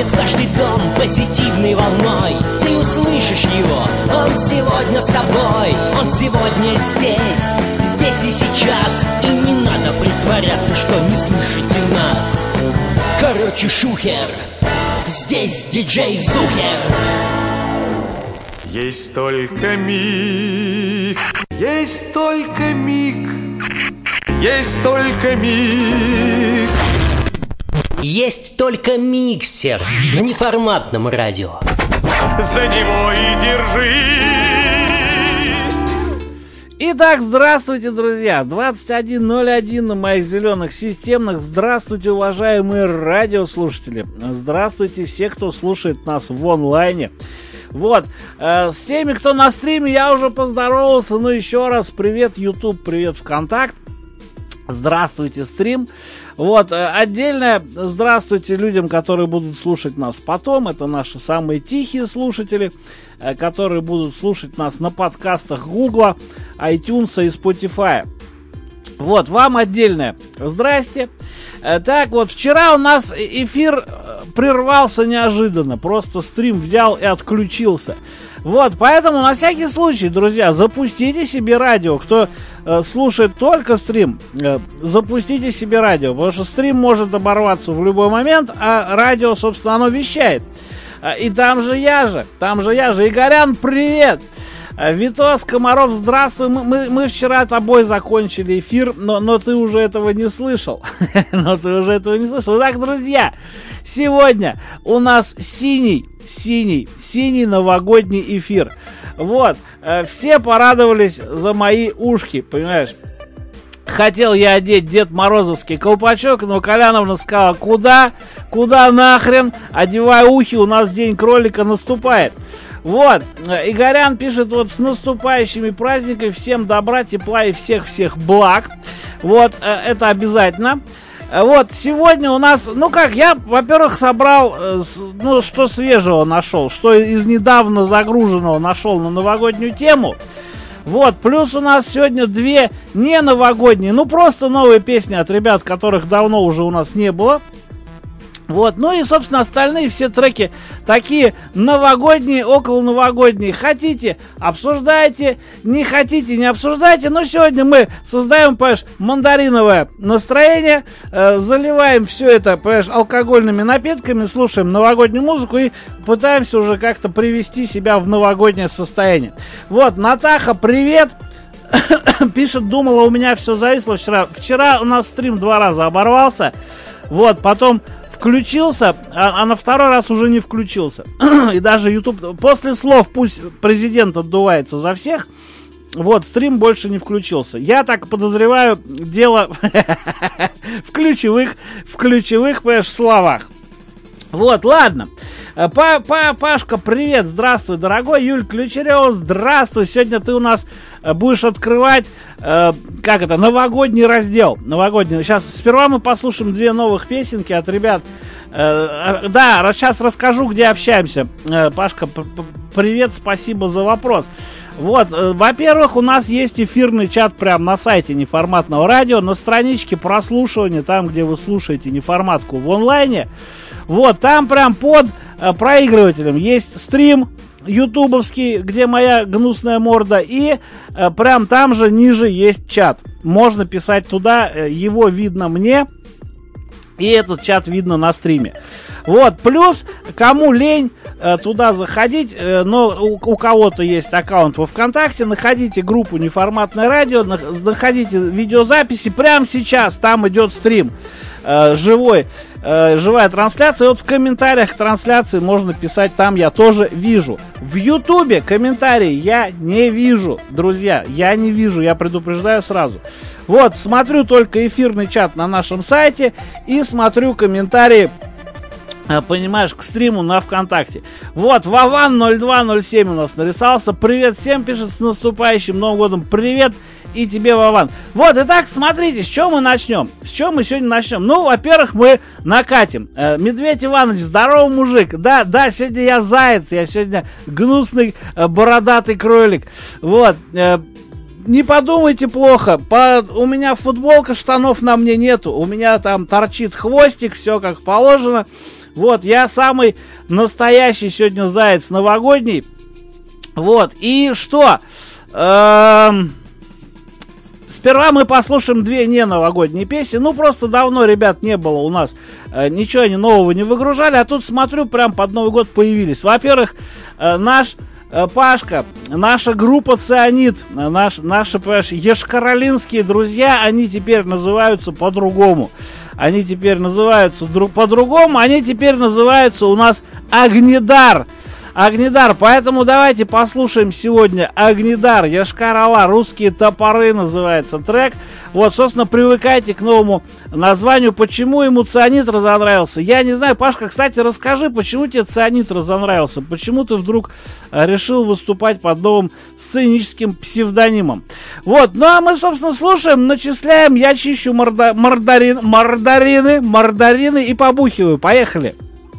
войдет в каждый дом позитивной волной. Ты услышишь его, он сегодня с тобой. Он сегодня здесь, здесь и сейчас. И не надо притворяться, что не слышите нас. Короче, шухер, здесь диджей Зухер. Есть только миг, есть только миг, есть только миг. Есть только миксер на неформатном радио. За него и держись. Итак, здравствуйте, друзья. 21:01 на моих зеленых системных. Здравствуйте, уважаемые радиослушатели. Здравствуйте все, кто слушает нас в онлайне. Вот, с теми, кто на стриме, я уже поздоровался. Ну, еще раз, привет, YouTube, привет, ВКонтакт. Здравствуйте, стрим. Вот, отдельное здравствуйте людям, которые будут слушать нас потом. Это наши самые тихие слушатели, которые будут слушать нас на подкастах Гугла, iTunes и Spotify. Вот, вам отдельное здрасте. Так вот, вчера у нас эфир прервался неожиданно. Просто стрим взял и отключился. Вот, поэтому на всякий случай, друзья, запустите себе радио. Кто слушает только стрим, запустите себе радио. Потому что стрим может оборваться в любой момент, а радио, собственно, оно вещает. И там же я же. Игорян, привет! Витос, Комаров, здравствуй. Мы вчера тобой закончили эфир, но ты уже этого не слышал. Итак, друзья, сегодня у нас синий новогодний эфир. Вот, все порадовались за мои ушки, понимаешь? Хотел я одеть Дед Морозовский колпачок, но Коляновна сказала, куда нахрен, одевай ухи, у нас День кролика наступает. Вот, Игорян пишет, вот с наступающими праздниками, всем добра, тепла и всех благ. Вот, это обязательно. Вот, сегодня у нас, я, во-первых, собрал, что свежего нашел, что из недавно загруженного нашел на новогоднюю тему. Вот, плюс у нас сегодня две не новогодние, просто новые песни от ребят, которых давно уже у нас не было. Вот, и, собственно, остальные все треки такие новогодние, около новогодние. Хотите, обсуждайте, не хотите, не обсуждайте. Но сегодня мы создаем, понимаешь, мандариновое настроение, заливаем все это, понимаешь, алкогольными напитками, слушаем новогоднюю музыку и пытаемся уже как-то привести себя в новогоднее состояние. Вот, Натаха, привет! Пишет, думала, у меня все зависло вчера. Вчера у нас стрим 2 раза оборвался. Вот, потом включился, а на второй раз уже не включился. И даже YouTube, после слов «пусть президент отдувается за всех», вот, стрим больше не включился. Я так подозреваю, дело в ключевых, понимаешь, словах. Вот, ладно. Пашка, привет, здравствуй, дорогой. Юль Ключерева, здравствуй. Сегодня ты у нас будешь открывать, новогодний раздел. Новогодний. Сейчас сперва мы послушаем 2 новых песенки от ребят. Да, сейчас расскажу, где общаемся. Пашка, привет, спасибо за вопрос. Вот, во-первых, у нас есть эфирный чат прямо на сайте неформатного радио, на страничке прослушивания, там, где вы слушаете неформатку в онлайне. Вот, там прям под проигрывателем есть стрим ютубовский, где моя гнусная морда, и прям там же ниже есть чат. Можно писать туда, его видно мне, и этот чат видно на стриме. Вот, плюс, кому лень туда заходить, но у кого-то есть аккаунт во ВКонтакте, находите группу «Неформатное радио», находите видеозаписи, прямо сейчас там идет стрим живая трансляция. Вот в комментариях к трансляции можно писать, там я тоже вижу. В Ютубе комментарии я не вижу, друзья, я не вижу, я предупреждаю сразу. Вот, смотрю только эфирный чат на нашем сайте и смотрю комментарии, понимаешь, к стриму на ВКонтакте. Вот, Вован 0207 у нас нарисовался. Привет всем, пишет, с наступающим Новым годом. Привет и тебе, Вован. Вот, итак, смотрите, с чего мы начнем? С чего мы сегодня начнем? Во-первых, мы накатим. Медведь Иванович, здорово, мужик. Да, сегодня я заяц, я сегодня гнусный бородатый кролик. Вот, не подумайте плохо, у меня футболка, штанов на мне нету. У меня там торчит хвостик, все как положено. Вот, я самый настоящий сегодня заяц новогодний. Вот, и что? Сперва мы послушаем две не новогодние песни. Ну, просто давно, ребят, не было у нас. Ничего они нового не выгружали. А тут, смотрю, прям под Новый год появились. Во-первых, наш Пашка, наша группа «Цианид», наши, понимаешь, ешкаролинские друзья, они теперь называются по-другому. Они теперь называются по-другому. Они теперь называются у нас «Огнедар». Огнедар, поэтому давайте послушаем сегодня Огнедар, Йошкар-Ола, русские топоры называется трек. Вот, собственно, привыкайте к новому названию. Почему ему цианид разонравился? Я не знаю, Пашка, кстати, расскажи, почему тебе цианид разонравился? Почему ты вдруг решил выступать под новым сценическим псевдонимом? Вот, ну а мы, собственно, слушаем, начисляем, я чищу мордарины и побухиваю. Поехали!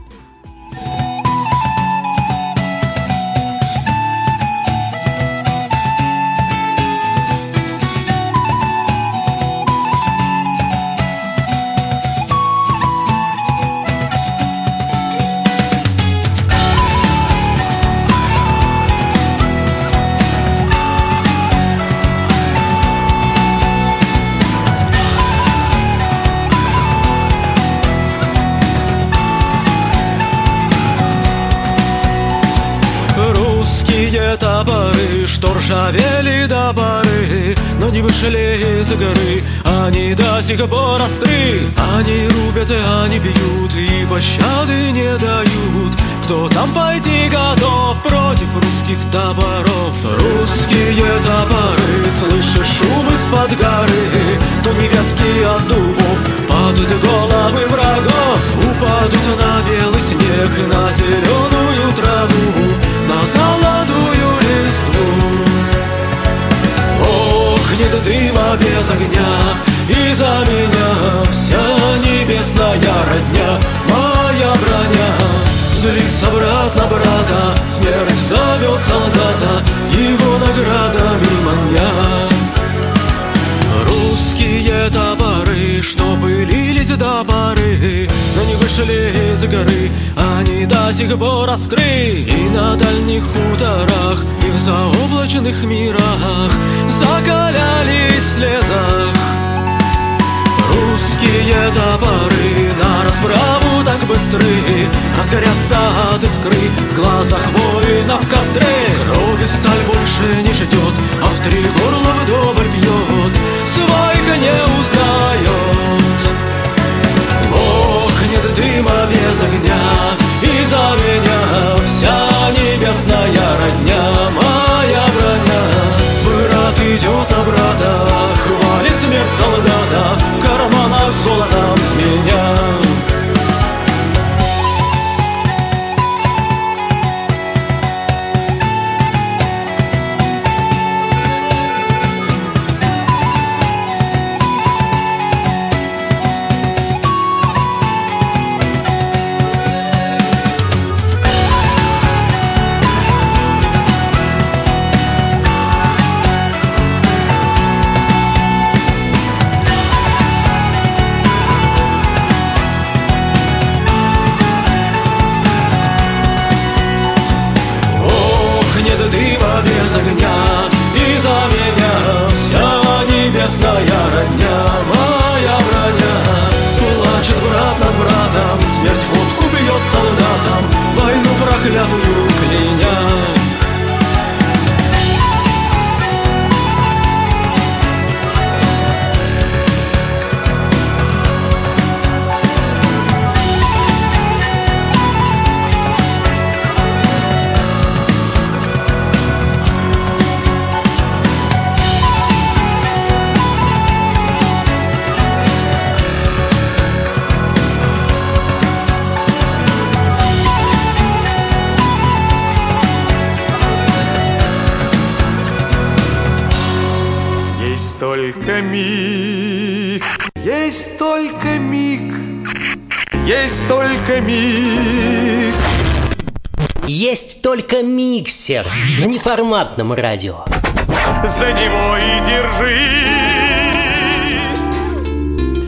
Топоры, что ржавели до поры, но не вышли из горы, они до сих пор остры. Они рубят и они бьют, и пощады не дают. Кто там пойти готов против русских топоров? Русские топоры, слышишь шум из-под горы, то не ветки от дубов падут головы врагов, упадут на белый снег, на зеленую траву, на золотую листву. Охнет дыма без огня, и за меня вся небесная родня, моя броня. Злится брат на брата, смерть зовет солдата, его наградами маня. Русские топоры, что пылились до поры, но не вышли из горы, они до сих пор остры. И на дальних хуторах, и в заоблачных мирах закалялись в слезах. Русские топоры на расправу так быстры, разгорятся от искры в глазах воинов костры. Крови сталь больше не ждет, а в три горла вдоволь пьет, своих не узнает. Охнет дыма без огня, и за меня вся небесная родня, моя броня. Брат идет на брата, хвалит смерть солдата, в карманах золотом звеня. только миг, есть только миг, есть только миг. Есть только миксер на неформатном радио. За него и держись.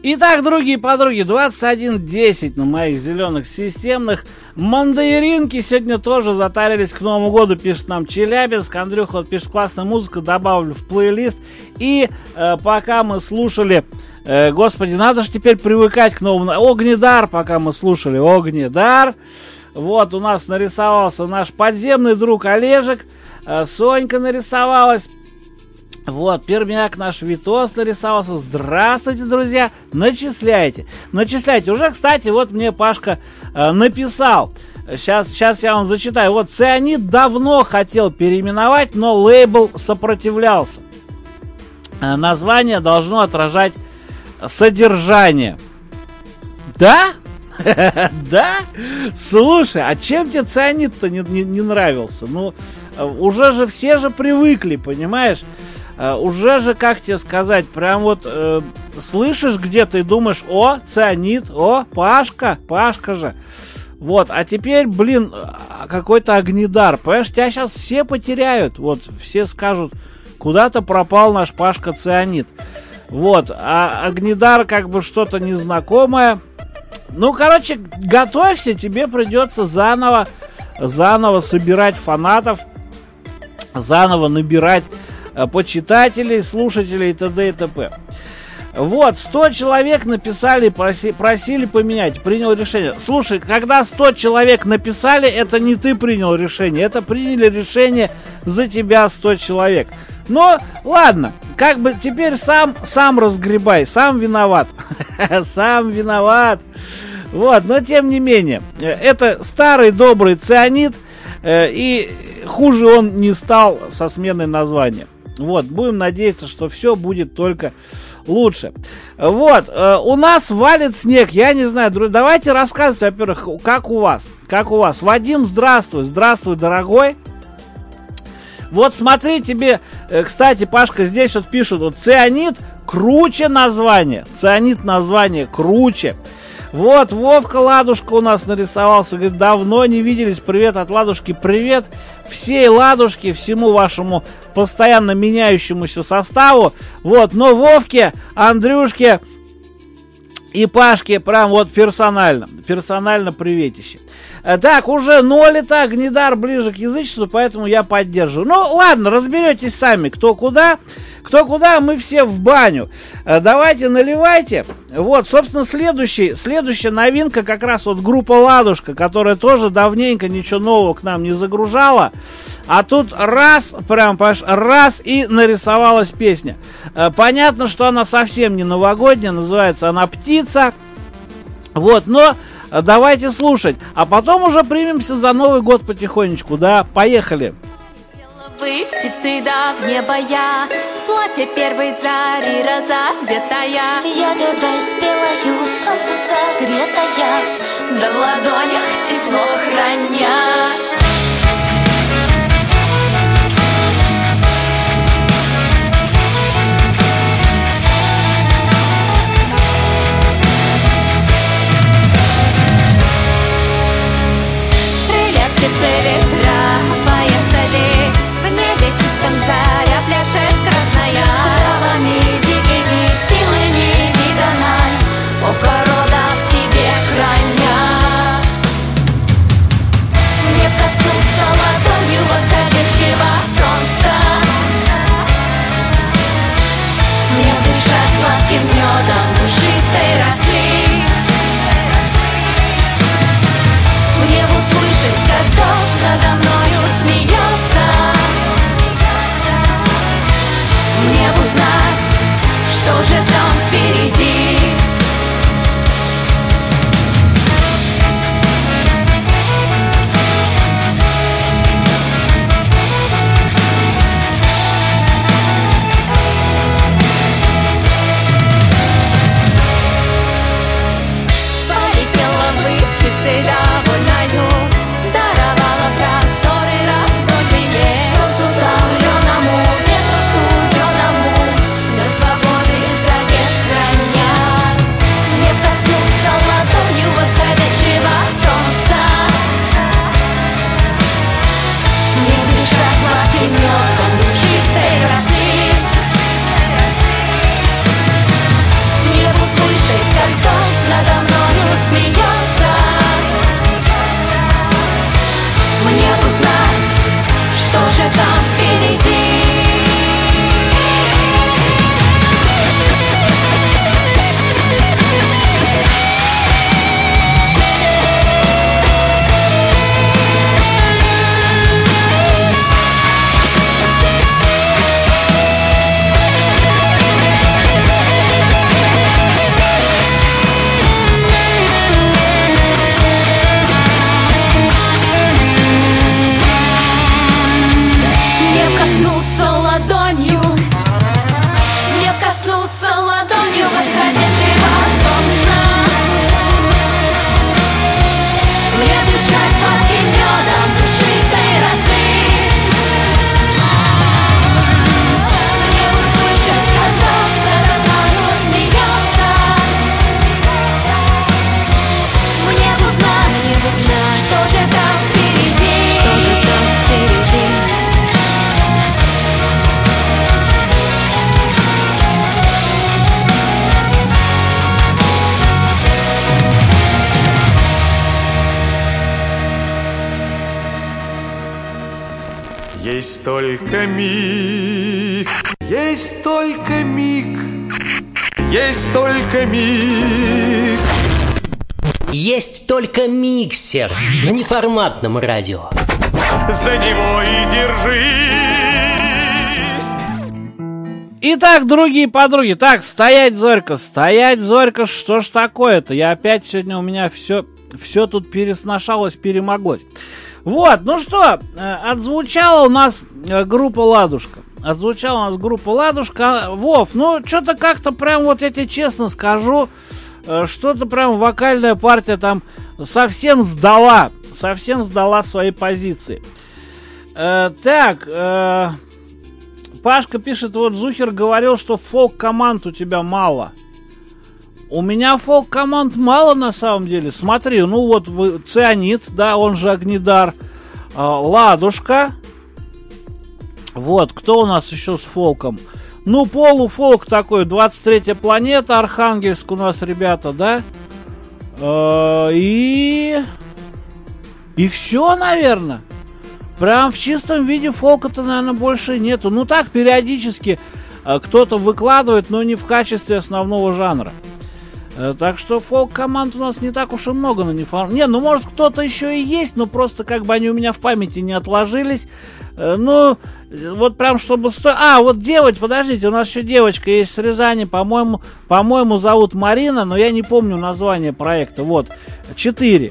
Итак, другие подруги, 21:10 на моих зеленых системных. Мандаринки сегодня тоже затарились к Новому году, пишет нам Челябинск. Андрюха вот пишет: классная музыка, добавлю в плейлист. И пока мы слушали, господи, надо же теперь привыкать к новому. Огнедар, пока мы слушали Огнедар. Вот у нас нарисовался наш подземный друг Олежек. Сонька нарисовалась. Вот, Пермяк наш Витос нарисовался. Здравствуйте, друзья. Начисляйте. Начисляйте. Уже, кстати, вот мне Пашка написал. Сейчас я вам зачитаю. Вот, Цианид давно хотел переименовать, но лейбл сопротивлялся. Название должно отражать содержание. Да? Да? Слушай, а чем тебе Цианид-то не нравился? Ну, уже же все же привыкли, понимаешь? Уже же, как тебе сказать, прям вот слышишь где-то и думаешь: о, Цианид, о, Пашка же. Вот, а теперь, блин, какой-то Огнедар, понимаешь, тебя сейчас все потеряют. Вот, все скажут: куда-то пропал наш Пашка Цианид. Вот, а Огнедар как бы что-то незнакомое. Ну, короче, готовься, тебе придется заново собирать фанатов, заново набирать почитателей, слушателей и т.д. и т.п. Вот, 100 человек написали, просили поменять, принял решение. Слушай, когда 100 человек написали, это не ты принял решение, это приняли решение за тебя 100 человек. Но, ладно, как бы теперь сам разгребай, сам виноват. Сам виноват. Вот, но тем не менее, это старый добрый Цианид, и хуже он не стал со сменой названия. Вот, будем надеяться, что все будет только лучше. Вот, у нас валит снег, я не знаю, друзья, давайте рассказывайте, во-первых, как у вас. Вадим, здравствуй, дорогой. Вот смотри, тебе, кстати, Пашка, здесь вот пишут: вот Цианид круче название. Цианид название круче. Вот, Вовка Ладушка у нас нарисовался, говорит: давно не виделись, привет от Ладушки, привет всей Ладушке, всему вашему постоянно меняющемуся составу. Вот, но Вовке, Андрюшке и Пашке прям вот персонально приветище. Так, уже 0 это, Огнедар ближе к язычеству, поэтому я поддерживаю. Ну, ладно, разберетесь сами, кто куда, мы все в баню. Давайте, наливайте. Вот, собственно, следующая новинка как раз вот группа Ладушка, которая тоже давненько ничего нового к нам не загружала. А тут раз и нарисовалась песня. Понятно, что она совсем не новогодняя, называется она «Птица». Вот, но давайте слушать, а потом уже примемся за Новый год потихонечку, да, поехали. Вы, птицы, да, в небо я, платье первой зари, разодетая. Ягодой спелою, солнцем согретая, да в ладонях тепло храня. Птицы ветра поясали, в небе чистом заря пляшет красная. Травами дикими, силы невиданной, око рода себе храня. Не коснуться ладонью восходящего солнца, не дышать сладким медом душистой росы. Мне услышать, как дождь надо мною смеется. Мне узнать, что же там впереди. Полетела вы, птицы, довольною, даровала просторы раздольный мир. Солнцу томленому, ветру студеному, до свободы завет храня. Есть только миг, есть только миг, есть только миг. Есть только миксер на неформатном радио. За него и держись. Итак, другие подруги. Так, стоять, Зорька, что ж такое-то? Я опять сегодня, у меня все тут пересношалось, перемоглось. Вот, ну что, отзвучала у нас группа «Ладушка». Вов, ну что-то как-то прям, вот я тебе честно скажу, что-то прям вокальная партия там совсем сдала свои позиции. Так, Пашка пишет, вот Зухер говорил, что фолк-команд у тебя мало. У меня фолк-команд мало на самом деле. Смотри, ну вот Цианид, да, он же Огнидар, Ладушка. Вот, кто у нас еще с фолком? Ну, полуфолк такой, 23-я планета, Архангельск у нас, ребята, да? И все, наверное. Прям в чистом виде фолка-то, наверное, больше нету. Ну, так, периодически кто-то выкладывает, но не в качестве основного жанра. Так что фолк-команд у нас не так уж и много на неформатном. Не, ну, может, кто-то еще и есть, но просто как бы они у меня в памяти не отложились. Ну, вот прям чтобы... вот девочка, подождите, у нас еще девочка есть с Рязани, по-моему, зовут Марина, но я не помню название проекта. Вот, 4.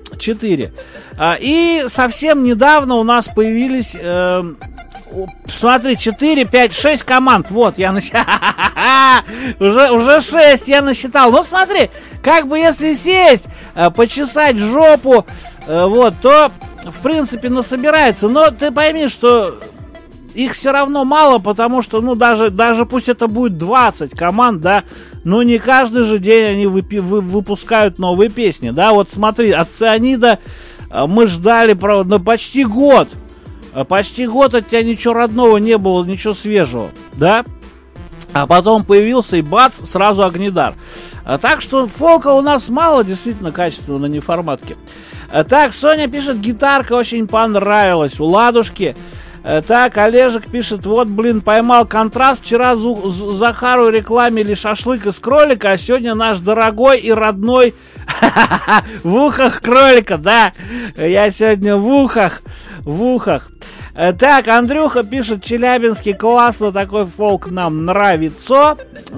И совсем недавно у нас появились... Смотри, 4, 5, 6 команд. Вот, я насчитал. Уже 6 я насчитал. Ну, смотри, как бы если сесть, почесать жопу, вот, то, в принципе, насобирается. Но ты пойми, что их все равно мало, потому что, ну, даже пусть это будет 20 команд, да, но не каждый же день они выпускают новые песни, да. Вот смотри, от Цианида мы ждали, правда, почти год. Почти год от тебя ничего родного не было, ничего свежего, да? А потом появился и бац, сразу Огнидар. Так что фолка у нас мало, действительно, качественного на неформатке. Так, Соня пишет, гитарка очень понравилась у Ладушки. Так, Олежек пишет, вот, блин, поймал контраст. Вчера Захару рекламили шашлык из кролика, а сегодня наш дорогой и родной в ухах кролика, да. Я сегодня в ухах. Так, Андрюха пишет, Челябинский, классно, такой фолк нам нравится.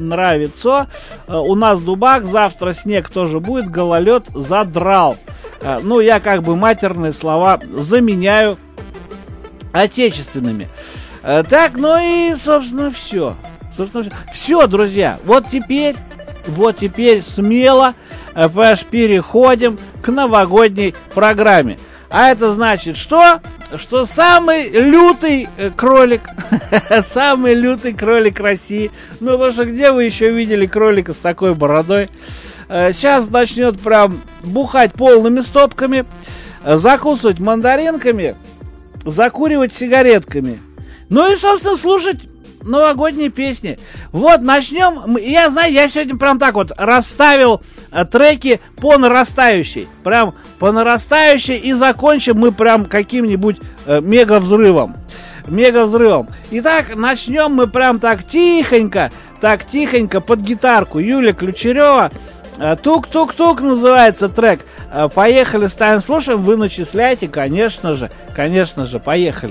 У нас дубак, завтра снег тоже будет, гололед задрал. Ну, я как бы матерные слова заменяю отечественными. Так, ну и, собственно, все. Все, друзья, вот теперь смело переходим к новогодней программе. А это значит, что самый лютый кролик, самый лютый кролик России, ну, потому что где вы еще видели кролика с такой бородой, сейчас начнет прям бухать полными стопками, закусывать мандаринками, закуривать сигаретками, ну и, собственно, слушать новогодние песни. Вот, начнем. Я сегодня прям так вот расставил треки по нарастающей. Прям по нарастающей. И закончим мы прям каким-нибудь мега-взрывом. Итак, начнем мы прям так тихонько под гитарку. Юлия Ключерева. Тук-тук-тук называется трек. Поехали, ставим, слушаем. Вы начисляйте, конечно же, поехали.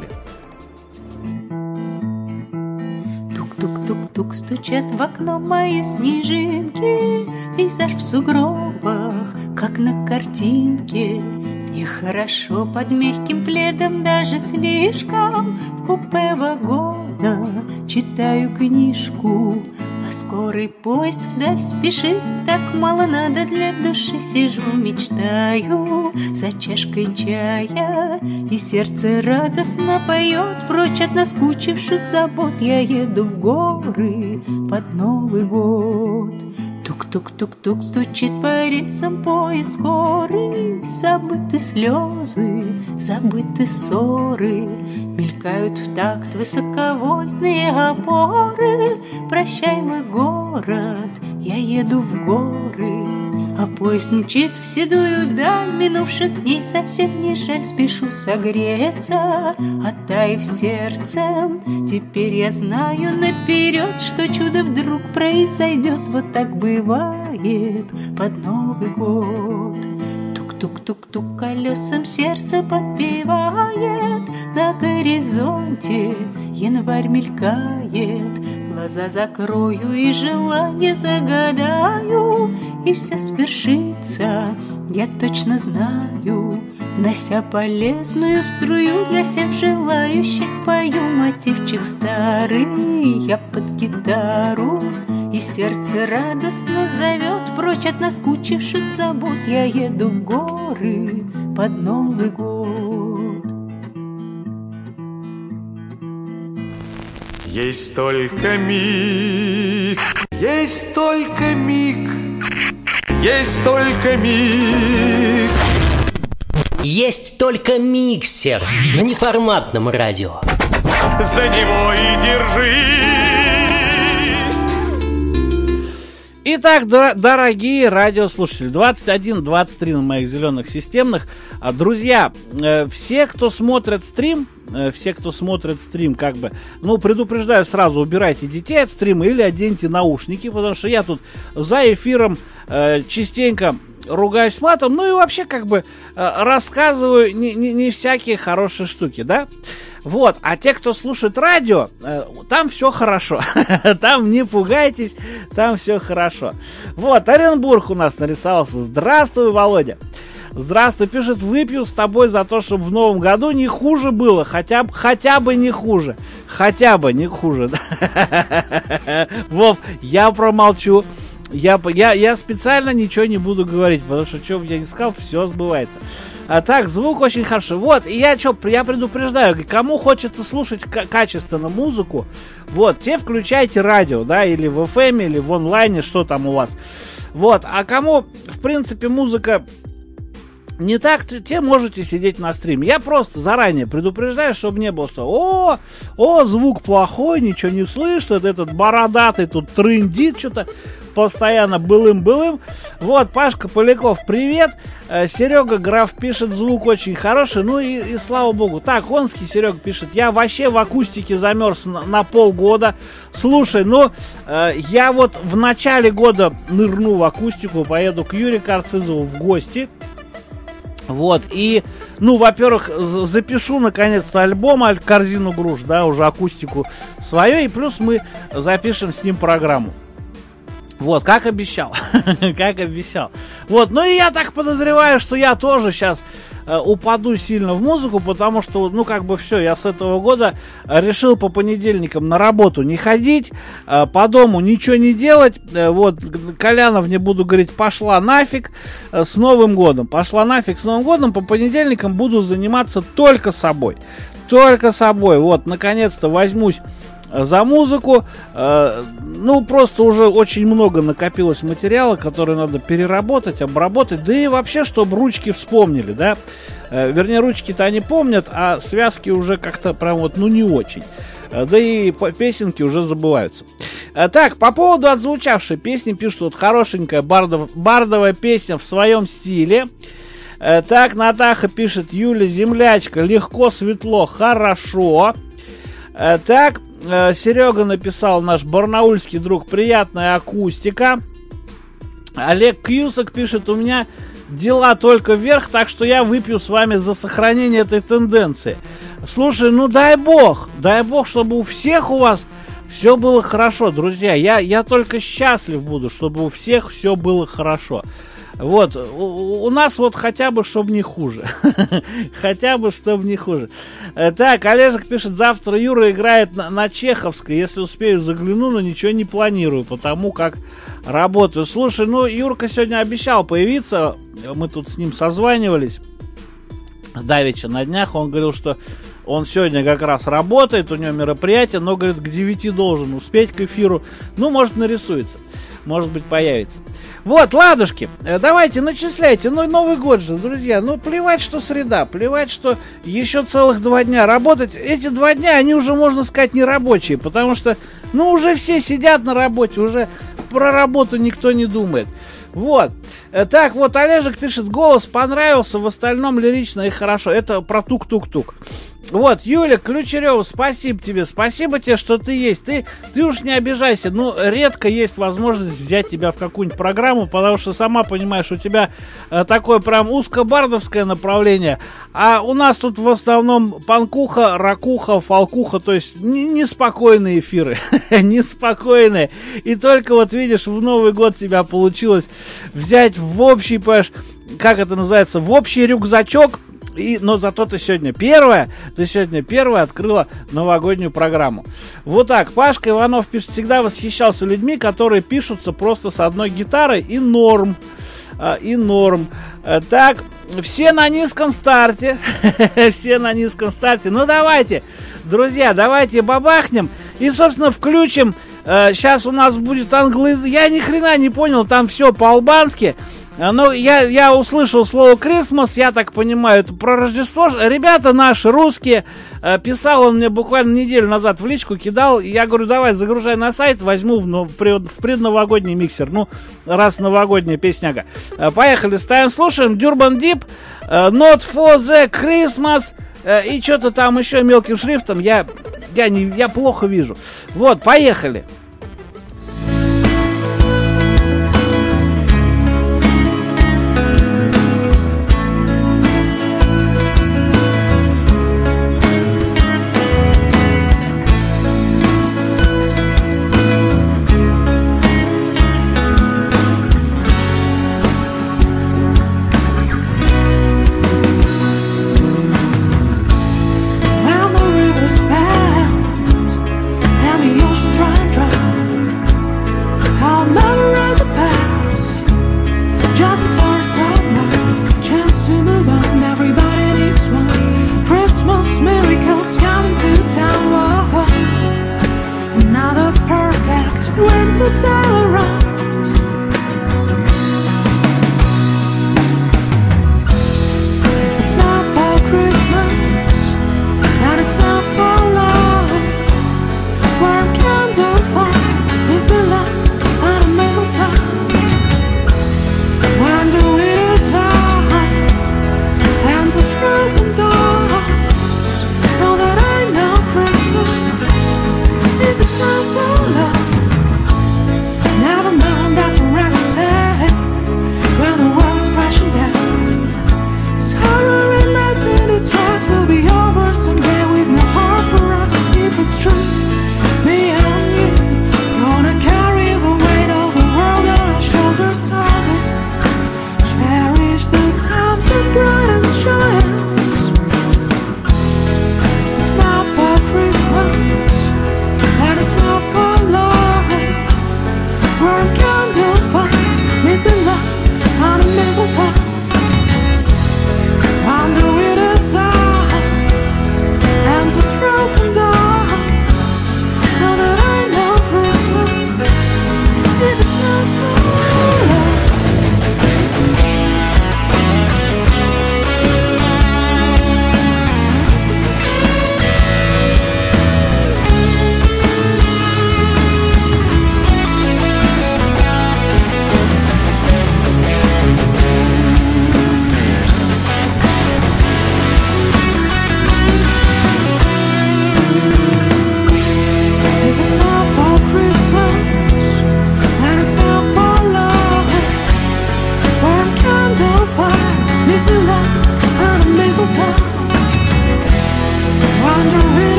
Тук-тук, стучат в окно мои снежинки, пейзаж в сугробах, как на картинке. Мне хорошо под мягким пледом, даже слишком. В купе вагона читаю книжку, а скорый поезд вдаль спешит. Так мало надо для души, сижу, мечтаю за чашкой чая, и сердце радостно поет прочь от наскучивших забот. Я еду в горы под Новый год. Тук-тук-тук-тук стучит по рельсам поезд скорый. Забыты слезы, забыты ссоры, мелькают в такт высоковольтные опоры. Прощай, мой город, я еду в горы, А поезд мчит в седую даль минувших дней. Совсем не жаль, спешу согреться, оттаив сердцем. Теперь я знаю наперед, что чудо вдруг произойдет. Вот так бывает под Новый год. Тук-тук-тук-тук колесом сердце подпевает. На горизонте январь мелькает. Глаза закрою и желание загадаю, и все свершится, я точно знаю. Нося полезную струю для всех желающих, пою мотивчик старый я под гитару. И сердце радостно зовет прочь от наскучивших забот. Я еду в горы под Новый год. Есть только миг, есть только миг, есть только миг. Есть только миксер на неформатном радио. За него и держись. Итак, дорогие радиослушатели, 21-23 на моих зеленых системных. Друзья, все, кто смотрит стрим, как бы, ну, предупреждаю сразу, убирайте детей от стрима или оденьте наушники, потому что я тут за эфиром частенько ругаюсь матом, ну и вообще, как бы, рассказываю не всякие хорошие штуки, да? Вот, а те, кто слушает радио, там все хорошо. Там не пугайтесь, там все хорошо. Вот, Оренбург у нас нарисовался. Здравствуй, Володя. Здравствуй, пишет, выпью с тобой за то, чтобы в новом году не хуже было. Хотя бы не хуже. Хотя бы не хуже. Вов, я промолчу. Я специально ничего не буду говорить, потому что, что бы я ни сказал, все сбывается. А так, звук очень хороший. Вот, и я предупреждаю, кому хочется слушать качественно музыку, вот, те включайте радио, да, или в FM, или в онлайне, что там у вас. Вот, а кому, в принципе, музыка не так, те можете сидеть на стриме. Я просто заранее предупреждаю, чтобы не было, что звук плохой, ничего не слышно, этот бородатый тут трындит что-то постоянно былым-былым. Вот, Пашка Поляков, привет. Серега Граф пишет, звук очень хороший, ну и слава богу. Так, Онский Серега пишет, я вообще в акустике замерз на полгода. Слушай, я вот в начале года нырну в акустику, поеду к Юрию Карцизову в гости. Вот, и, во-первых, запишу, наконец-то, альбом «Корзину груш», да, уже акустику свою, и плюс мы запишем с ним программу. Вот, как обещал, как обещал. Вот, ну и я так подозреваю, что я тоже сейчас упаду сильно в музыку, потому что, все, я с этого года решил по понедельникам на работу не ходить, по дому ничего не делать. Вот, Колянов мне буду говорить, пошла нафиг с Новым годом. Пошла нафиг с Новым годом, по понедельникам буду заниматься только собой. Только собой. Вот, наконец-то возьмусь за музыку. Просто уже очень много накопилось материала, который надо переработать, обработать, да и вообще, чтобы ручки вспомнили, да. Вернее, ручки-то они помнят, а связки уже как-то прям не очень. Да и песенки уже забываются. Так, по поводу отзвучавшей песни пишут, вот хорошенькая бардовая песня в своем стиле. Так, Натаха пишет, Юля, землячка, легко, светло, хорошо. Так, Серега написал, наш барнаульский друг, приятная акустика. Олег Кьюсак пишет, у меня дела только вверх, так что я выпью с вами за сохранение этой тенденции. Слушай, дай бог, чтобы у всех у вас все было хорошо, друзья. Я только счастлив буду, чтобы у всех все было хорошо. Вот, у нас вот хотя бы, чтобы не хуже. Хотя бы, чтобы не хуже. Так, Олежек пишет, завтра Юра играет на Чеховской. Если успею, загляну, но ничего не планирую, потому как работаю. Слушай, Юрка сегодня обещал появиться. Мы тут с ним созванивались давеча на днях. Он говорил, что он сегодня как раз работает, у него мероприятие, но, говорит, к 9 должен успеть к эфиру. Может, нарисуется. Может быть, появится. Вот, ладушки, давайте начисляйте. Новый год же, друзья. Плевать, что среда, плевать, что еще целых 2 дня работать. Эти 2 дня, они уже, можно сказать, не рабочие, потому что, уже все сидят на работе, уже про работу никто не думает. Вот. Так, вот Олежек пишет, голос понравился, в остальном лирично и хорошо. Это про тук-тук-тук. Вот, Юля Ключерева, спасибо тебе, что ты есть. Ты уж не обижайся, ну, редко есть возможность взять тебя в какую-нибудь программу, потому что, сама понимаешь, у тебя такое прям узкобардовское направление, а у нас тут в основном панкуха, ракуха, фолкуха, то есть неспокойные эфиры, неспокойные. И только вот, видишь, в Новый год тебя получилось взять в общий, понимаешь, как это называется, в общий рюкзачок. Но зато ты сегодня первая открыла новогоднюю программу. Вот так. Пашка Иванов пишет, всегда восхищался людьми, которые пишутся просто с одной гитарой и норм. Так, все на низком старте. Все на низком старте. Ну давайте, друзья, давайте бабахнем и, собственно, включим. Сейчас у нас будет англоязык. Я ни хрена не понял, там все по-албански. Ну, я услышал слово Christmas, я так понимаю, это про Рождество. Ребята наши, русские, писал он мне буквально неделю назад в личку, кидал. Я говорю, давай, загружай на сайт, возьму в предновогодний миксер. Ну, раз новогодняя песняга. Поехали, ставим, слушаем. Durban Deep, Not for the Christmas. И что-то там еще мелким шрифтом, я плохо вижу. Вот, поехали.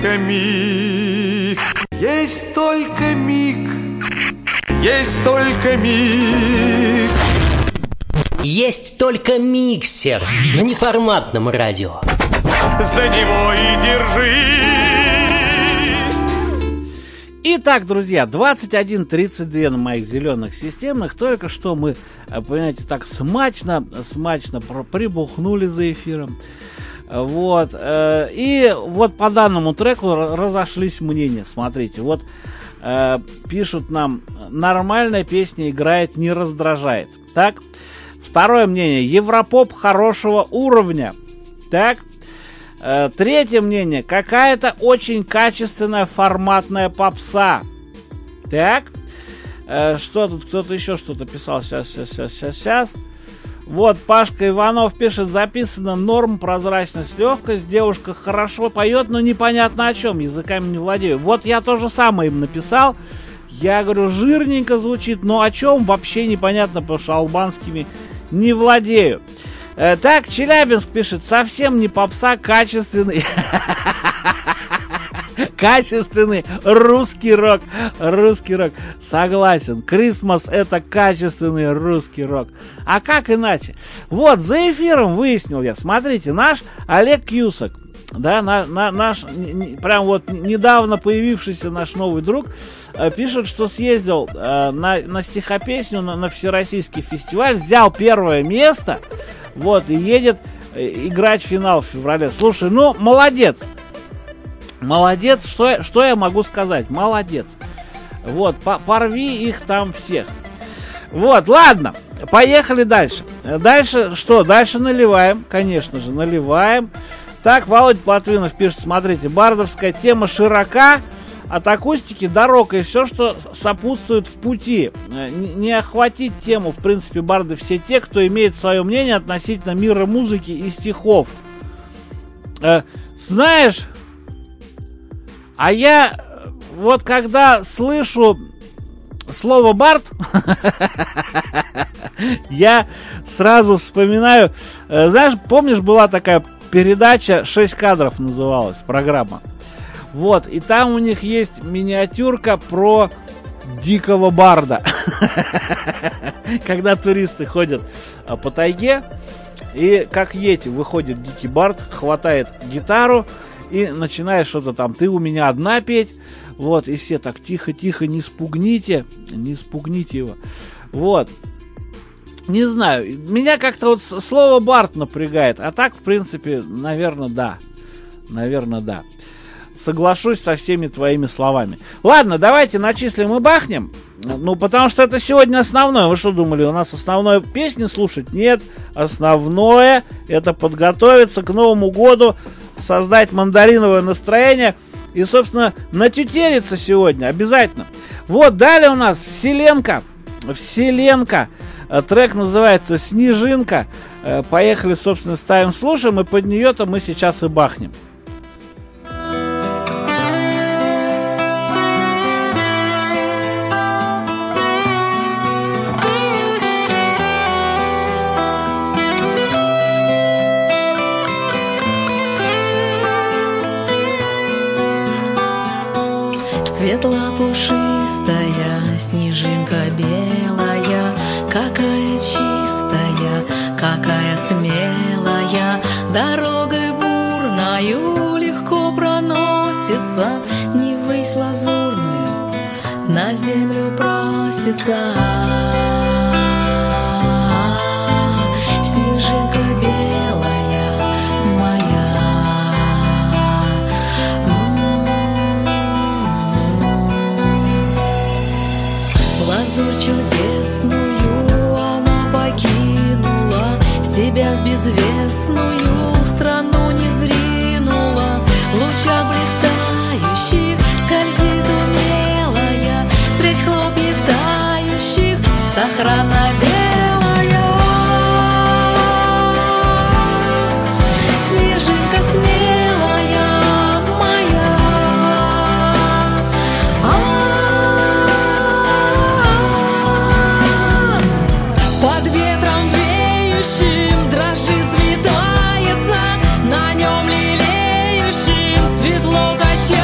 только миг, есть только миг, есть только миг. Есть только миксер на неформатном радио. За него и держись. Итак, друзья, 21:32 на моих зеленых системных. Только что мы, понимаете, так смачно прибухнули за эфиром. Вот. И вот по данному треку разошлись мнения. Смотрите, вот пишут нам: нормальная песня играет, не раздражает. Так. Второе мнение: Европоп хорошего уровня. Так. Третье мнение: какая-то очень качественная форматная попса. Так. Что тут? Кто-то еще что-то писал. Сейчас. Вот, Пашка Иванов пишет: записано норм, прозрачность, легкость. Девушка хорошо поет, но непонятно о чем, языками не владею. Вот я то же самое им написал. Я говорю, жирненько звучит, но о чем вообще непонятно, потому что албанскими не владею. Так, Челябинск пишет: совсем не попса, качественный. Качественный русский рок. Русский рок. Согласен. Christmas — это качественный русский рок. А как иначе? Вот, за эфиром выяснил я. Смотрите, наш Олег Кьюсак, да, наш, прям вот недавно появившийся наш новый друг, пишет, что съездил на стихопесню, на всероссийский фестиваль, взял первое место, вот, и едет играть в финал в феврале. Слушай, ну, молодец. Молодец, что я могу сказать? Молодец. Вот, порви их там всех. Вот, ладно, поехали дальше. Дальше что? Дальше наливаем, конечно же, наливаем. Так, Володя Платвинов пишет: смотрите, бардовская тема широка, от акустики до рока и все, что сопутствует в пути. Не охватить тему, в принципе, барды все те, кто имеет свое мнение относительно мира музыки и стихов. Знаешь... А я вот когда слышу слово «бард», я сразу вспоминаю... Знаешь, помнишь, была такая передача «6 кадров» называлась, программа. Вот, и там у них есть миниатюрка про дикого барда. Когда туристы ходят по тайге, и как йети выходит дикий бард, хватает гитару и начинает что-то там: ты у меня одна петь, вот, и все так: тихо-тихо, не спугните его. Вот. Не знаю, меня как-то вот слово «бард» напрягает, а так, в принципе, наверное, да. Соглашусь со всеми твоими словами. Ладно, давайте начислим и бахнем. Ну, потому что это сегодня основное. Вы что думали, у нас основное песни слушать? Нет, основное — это подготовиться к Новому году, создать мандариновое настроение и, собственно, натютериться сегодня обязательно. Вот, далее у нас Вселенка. Трек называется «Снежинка». Поехали, собственно, ставим, слушаем, и под нее-то мы сейчас и бахнем. Светло-пушистая снежинка белая, какая чистая, какая смелая, дорогой бурною легко проносится, Невысь лазурную на землю просится. Снежинка белая моя, лазурь чудесную она покинула, себя в безвестную страну не зринула. В лучах блистающих скользит умелая, средь хлопьев тающих сохрана белая. Снежинка смелая моя, под ветром веющим дрожит, светается, на нем лелеющим светло качается.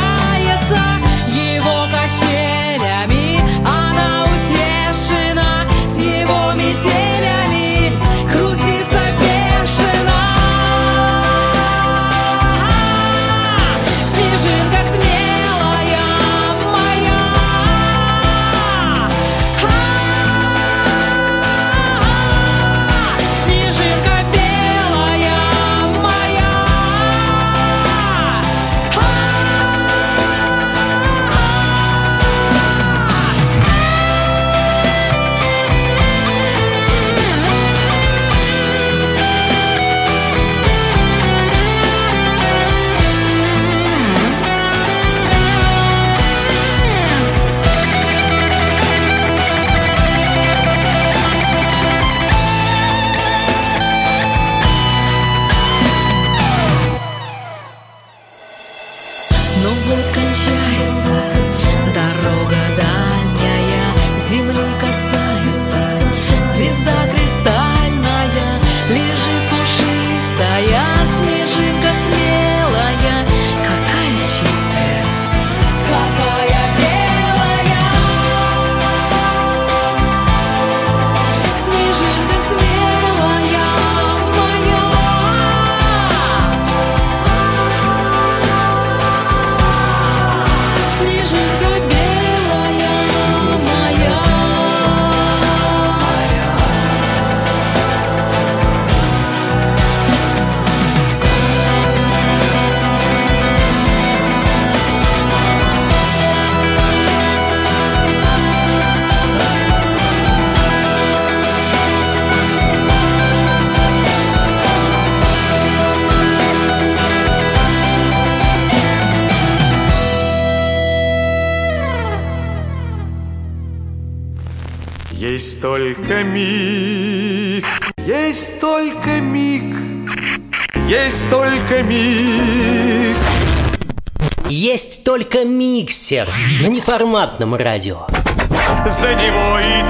Есть только миг, есть только миг, есть только миг. Есть только миксер на неформатном радио. За него и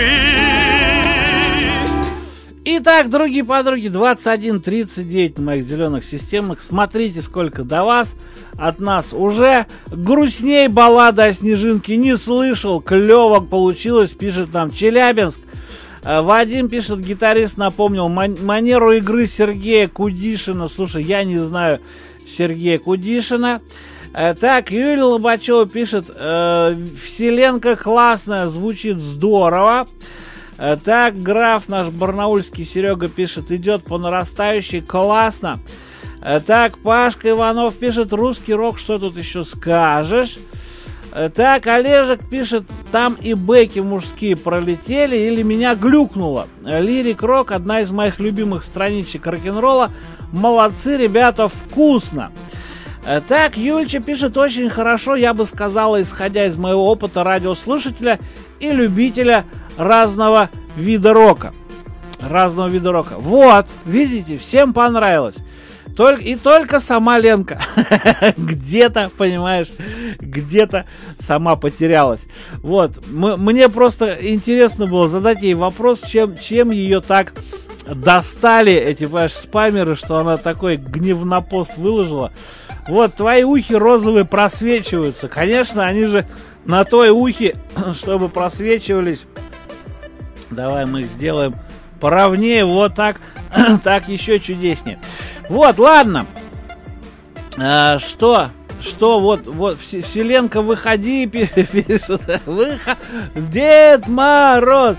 держись. Итак, дорогие подруги, 21:39 на моих зеленых системах. Смотрите, сколько до вас. От нас уже грустней баллада о снежинке не слышал. Клево получилось, пишет нам Челябинск. Вадим пишет, гитарист напомнил манеру игры Сергея Кудишина. Слушай, я не знаю Сергея Кудишина. Так, Юлия Лобачева пишет, Вселенка классная, звучит здорово. Так, граф наш барнаульский Серега пишет, идет по нарастающей, классно. Так, Пашка Иванов пишет, русский рок, что тут еще скажешь? Так, Олежек пишет, там и бэки мужские пролетели или меня глюкнуло. Лирик рок, одна из моих любимых страничек рок-н-ролла. Молодцы, ребята, вкусно. Так, Юльча пишет, очень хорошо, я бы сказала, исходя из моего опыта радиослушателя и любителя разного вида рока. Вот, видите, всем понравилось. Только сама Ленка где-то, понимаешь, где-то сама потерялась. Вот, мне просто интересно было задать ей вопрос, чем ее так достали эти, понимаешь, спамеры, что она такой гневнопост выложила. Вот, твои ухи розовые просвечиваются. Конечно, они же на той ухе, чтобы просвечивались. Давай мы их сделаем поровнее. Вот так. Так еще чудеснее. Вот, ладно. Что? Вот, Вселенка, выходи, пишет. Дед Мороз.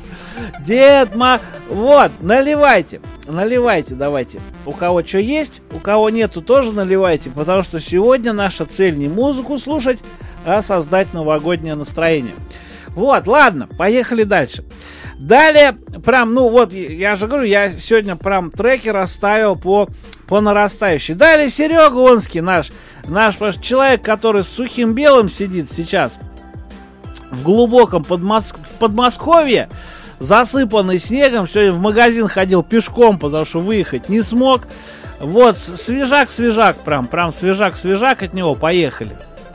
Вот, наливайте, давайте. У кого что есть, у кого нету, тоже наливайте, потому что сегодня наша цель не музыку слушать, а создать новогоднее настроение. Вот, ладно, поехали дальше. Далее, прям, я же говорю, я сегодня прям треки расставил по нарастающей. Далее Серега Онский, наш человек, который с сухим белым сидит сейчас в глубоком Подмосковье, засыпанный снегом, сегодня в магазин ходил пешком, потому что выехать не смог. Вот, свежак, прям свежак от него, поехали.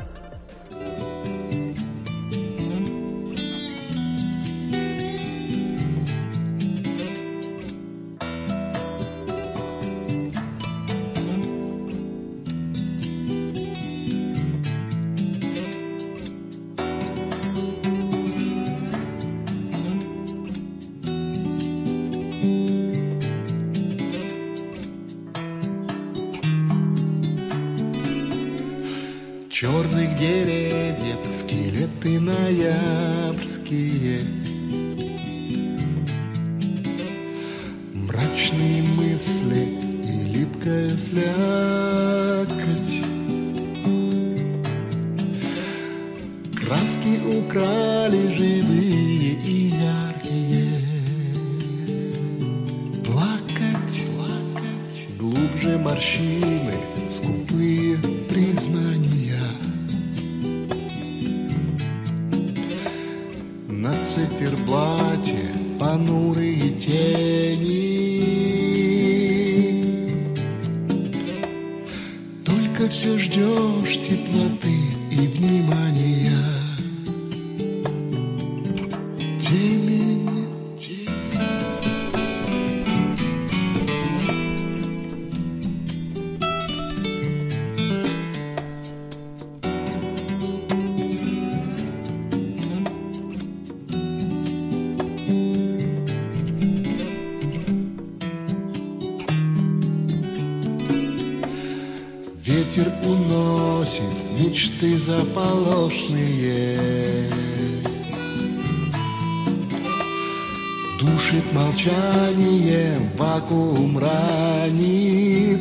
Черных деревьев, скелеты ноябрьские, мрачные мысли и липкая слякоть. Краски украли живые и яркие. Плакать, глубже морщины, скупые признания. На циферблате понурые тени. Только все ждешь теплоты и внимания. Темень. Ветер уносит мечты заполошные, душит молчание, вакуум ранит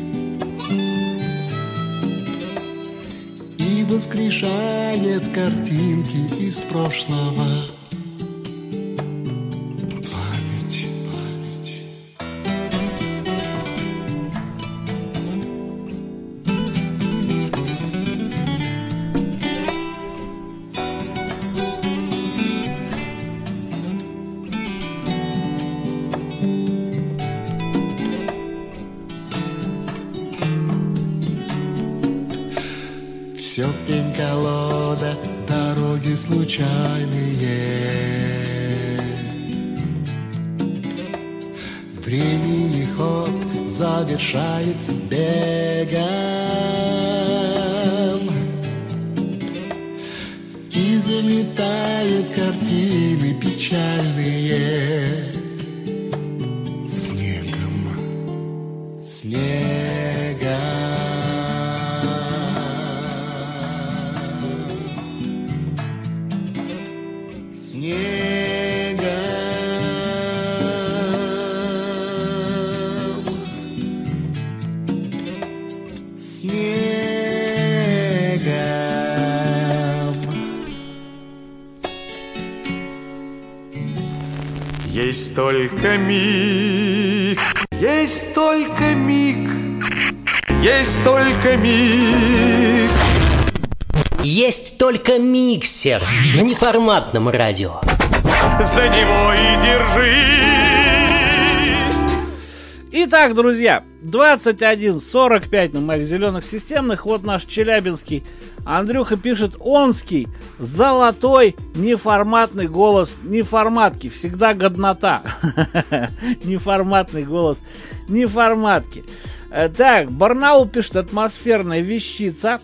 и воскрешает картинки из прошлого. все пень-колода, дороги случайные. Времени ход завершается бегом, и заметают картины печальные снегом, снегом. Есть только миг, есть только миг, есть только миг. Есть только миксер на неформатном радио. За него и держись. Итак, друзья, 21:45 на моих зеленых системных. Вот наш челябинский Андрюха пишет: Онский, золотой неформатный голос неформатки, всегда годнота. Неформатный голос неформатки. Так, Барнаул пишет: атмосферная вещица.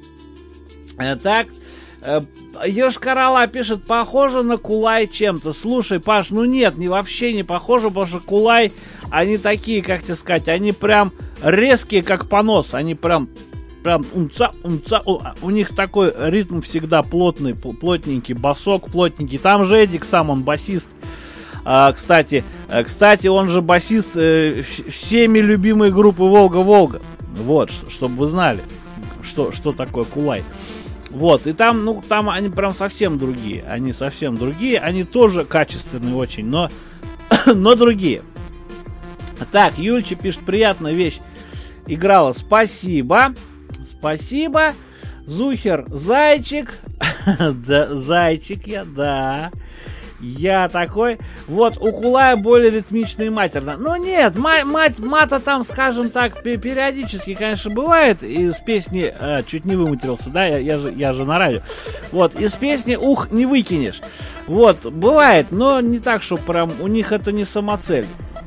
Так, Йошкар-Ола пишет: похоже на Кулай чем-то. Слушай, Паш, ну нет, вообще не похоже, потому что Кулай, они такие, как тебе сказать, они прям резкие, как понос. Они прям умца, у них такой ритм всегда плотный, плотненький, басок плотненький. Там же Эдик сам, он басист. Кстати, он же басист всеми любимой группы Волга-Волга. Вот, чтобы вы знали, что такое Кулай. Вот, и там, там они прям совсем другие. Они совсем другие. Они тоже качественные очень, но другие. Так, Юльча пишет: приятная вещь играла. Спасибо. Спасибо. Зухер, зайчик. Да, зайчик я, да. Я такой. Вот, у Кулая более ритмично и матерно. Ну нет, мата там, скажем так, периодически, конечно, бывает. Из песни, чуть не выматерился, да, я же на радио. Вот, из песни ух не выкинешь. Вот, бывает, но не так, что прям у них это не самоцель.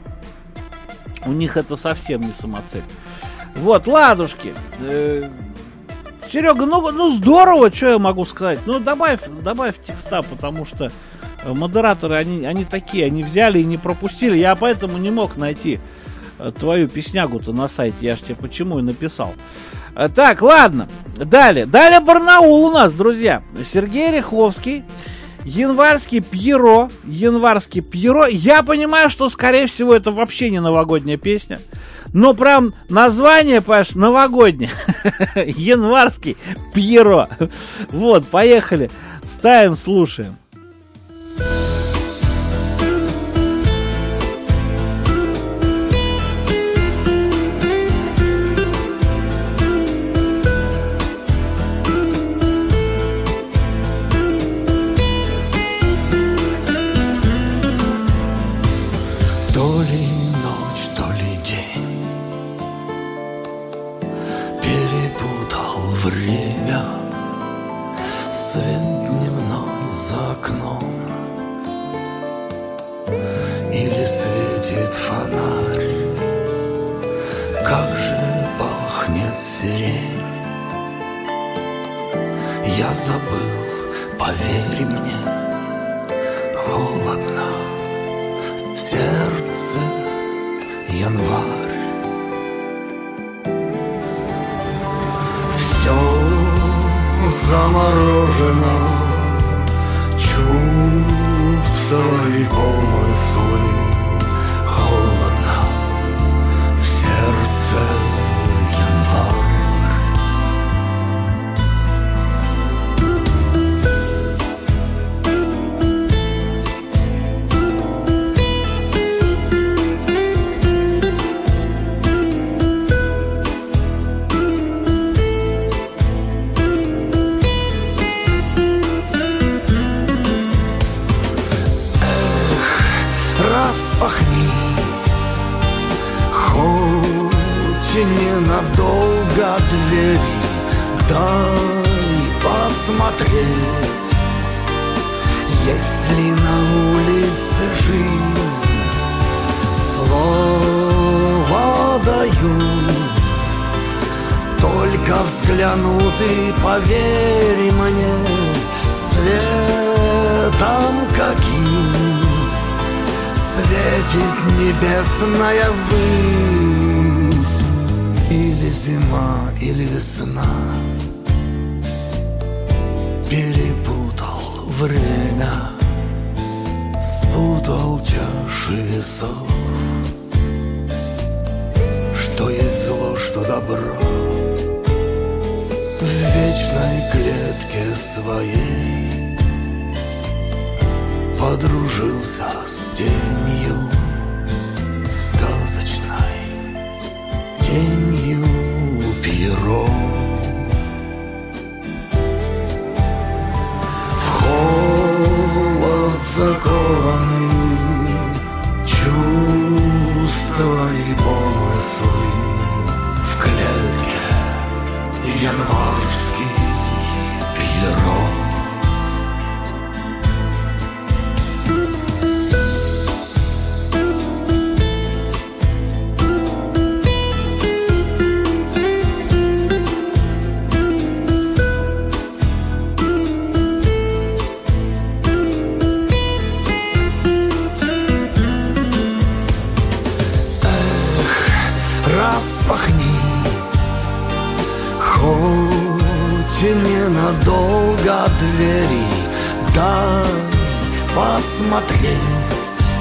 У них это совсем не самоцель. Вот, ладушки. Серега, ну здорово, что я могу сказать. Ну, добавь текста, потому что модераторы, они такие, они взяли и не пропустили. Я поэтому не мог найти твою песнягу-то на сайте. Я ж тебе почему и написал. Так, ладно. Далее Барнаул у нас, друзья. Сергей Ряховский. Январский Пьеро. Я понимаю, что, скорее всего, это вообще не новогодняя песня. Но прям название, понимаешь, новогоднее. Январский Пьеро. Вот, поехали. Ставим, слушаем. То ли ночь, то ли день, перепутал время. Свет дневной за окном, или светит фонарь. Как же пахнет сирень. Я забыл, поверь мне, холодно в сердце январь. Все заморожено, чувства и помыслы. Холодно в сердце январь. Распахни, хоть и ненадолго двери, дай посмотреть, есть ли на улице жизнь. Слово даю, только взгляну, ты поверь мне, светом каким светит небесная высь. Или зима, или весна, перепутал время, спутал чаши весов. Что есть зло, что добро, в вечной клетке своей подружился с тенью сказочной, тенью Пьеро. В холод закованный чувства и помыслы, в клетке январский Пьеро. Распахни, хоть и ненадолго двери, дай посмотреть,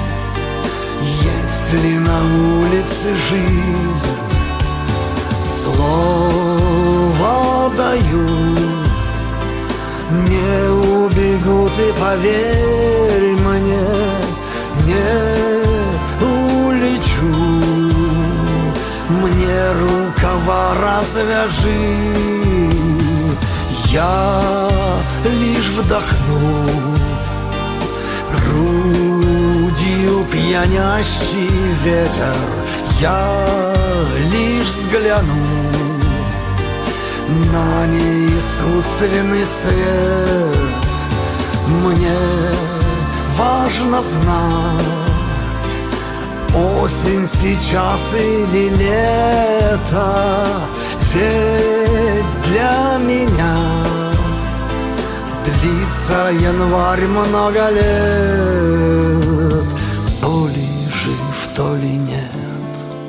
есть ли на улице жизнь. Слово даю, не убегу, ты поверь мне, не улечу. Мне рукава развяжи, я лишь вдохну грудью пьянящий ветер, я лишь взгляну на неискусственный свет. Мне важно знать, осень сейчас или лето, ведь для меня длится январь много лет. То ли жив, то ли нет,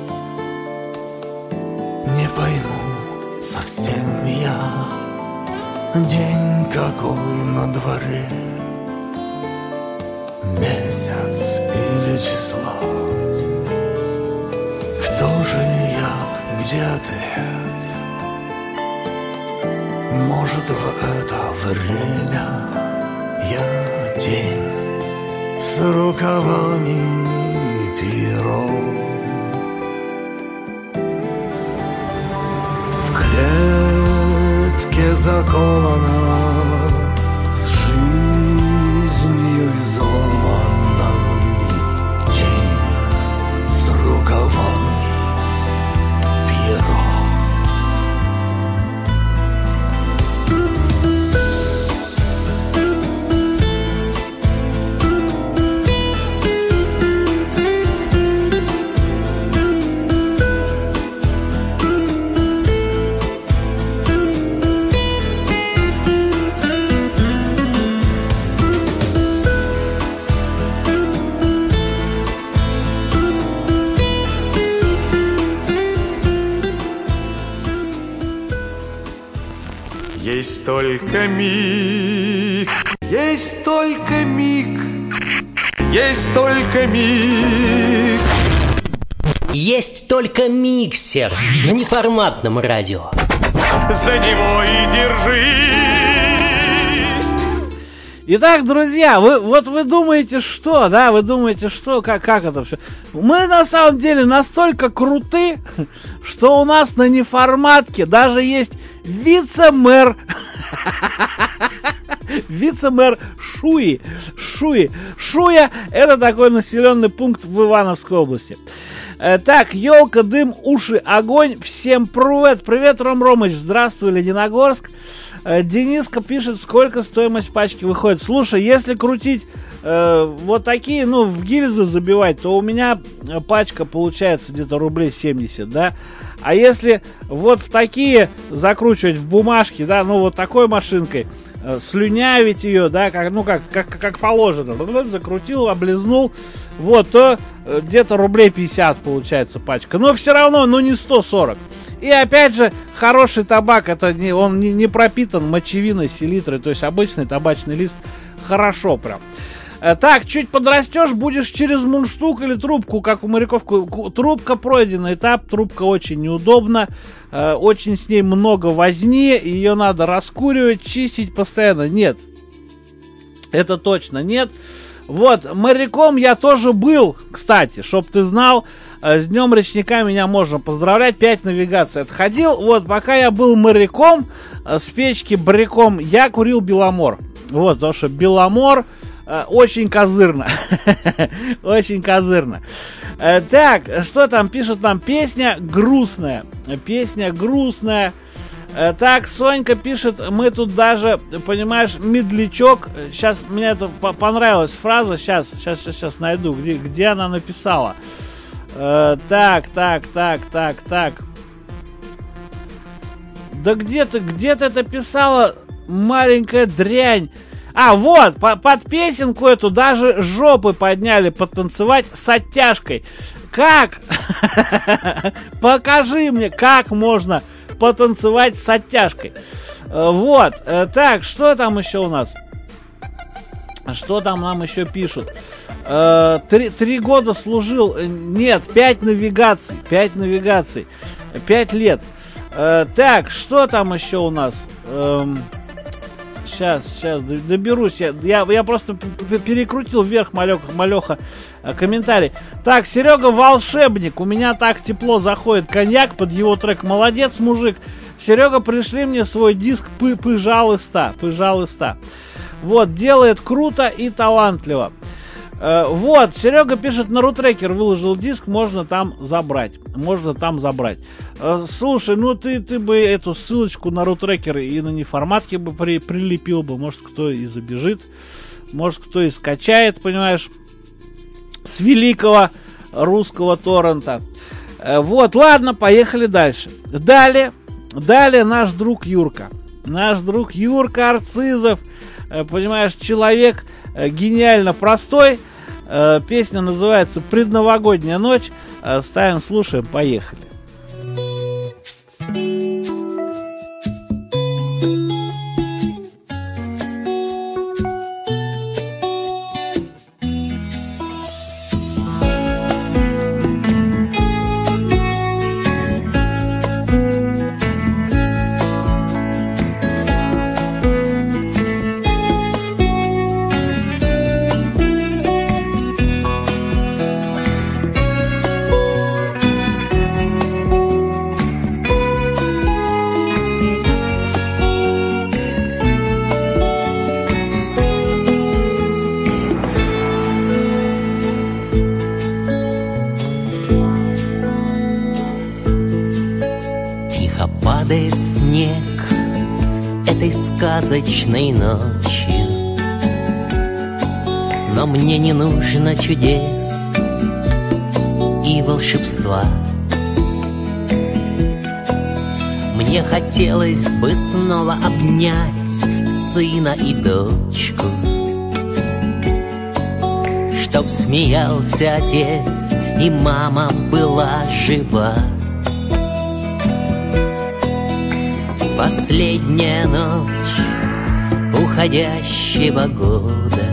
не пойму совсем я. День какой на дворе, месяц или число. Кто же я, где ответ? Может, в это время я день с рукавами Пьеро. В клетке закована, с жизнью изломанной, день с рукавами Пьеро. Есть только миг, есть только миг, есть только миг. Есть только миксер на неформатном радио. За него и держись. Итак, друзья, вы думаете, что, да? Вы думаете, что, как это все? Мы на самом деле настолько круты, что у нас на неформатке даже есть вице-мэр Шуи. Шуя — это такой населенный пункт в Ивановской области. Так, елка, дым, уши, огонь. Всем привет. Привет, Ром Ромыч. Здравствуй, Лениногорск. Дениска пишет, сколько стоимость пачки выходит. Слушай, если крутить вот такие, ну, в гильзы забивать, то у меня пачка получается где-то рублей 70, да. А если вот в такие закручивать в бумажки, да, ну, вот такой машинкой, слюнявить ее, да, как положено, закрутил, облизнул, вот, то где-то рублей 50 получается пачка. Но все равно, ну, не 140. И опять же, хороший табак, это он не пропитан мочевиной, селитрой, то есть обычный табачный лист, хорошо прям. Так, чуть подрастешь, будешь через мундштук или трубку, как у моряков. Трубка пройденный этап, трубка очень неудобна, очень с ней много возни, ее надо раскуривать, чистить постоянно. Нет, это точно нет. Вот, моряком я тоже был, кстати, чтоб ты знал, с Днем Речника меня можно поздравлять, 5 навигаций отходил. Вот, пока я был моряком, с печки бряком, я курил Беломор. Вот, потому что Беломор очень козырно. Очень козырно. Так, что там пишут нам? Песня грустная. Песня грустная. Так, Сонька пишет, мы тут даже, понимаешь, медлячок. Сейчас, мне это понравилась фраза. Сейчас найду, где она написала. Так. Да где ты это писала, маленькая дрянь. А, вот, под песенку эту даже жопы подняли потанцевать с оттяжкой. Как? Покажи мне, как можно потанцевать с оттяжкой. Вот, так, что там еще у нас? Что там нам еще пишут? 3 года служил, нет, 5 навигаций, 5 лет. Так, что там еще у нас? Сейчас доберусь. Я просто перекрутил вверх, малеха, комментарий. Так, Серега волшебник. У меня так тепло заходит коньяк под его трек. Молодец, мужик. Серега, пришли мне свой диск пожалуйста. Вот, делает круто и талантливо. Вот, Серега пишет, на Рутрекер выложил диск, можно там забрать. Слушай, ну ты бы эту ссылочку на Рутрекер и на неформатке бы прилепил бы. Может, кто и забежит, может, кто и скачает, понимаешь, с великого русского торрента. Вот, ладно, поехали дальше. Далее наш друг Юрка Арцизов, понимаешь, человек гениально простой. Песня называется «Предновогодняя ночь». Ставим, слушаем, поехали. Падает снег этой сказочной ночью, но мне не нужно чудес и волшебства. Мне хотелось бы снова обнять сына и дочку, чтоб смеялся отец и мама была жива. Последняя ночь уходящего года,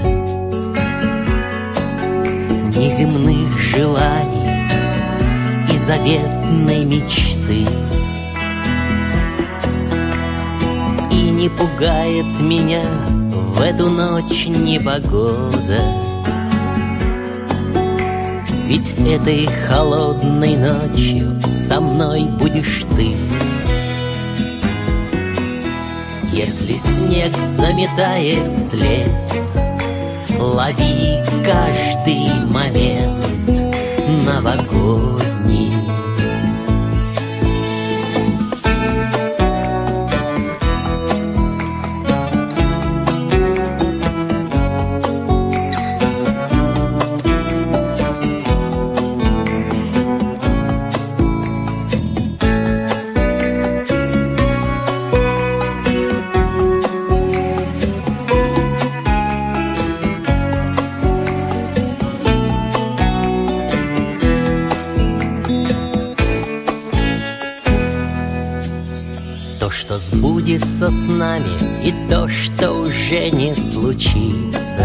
неземных желаний и заветной мечты. И не пугает меня в эту ночь непогода, ведь этой холодной ночью со мной будешь ты. Если снег заметает след, лови каждый момент новогодний. Что сбудется с нами, и то, что уже не случится.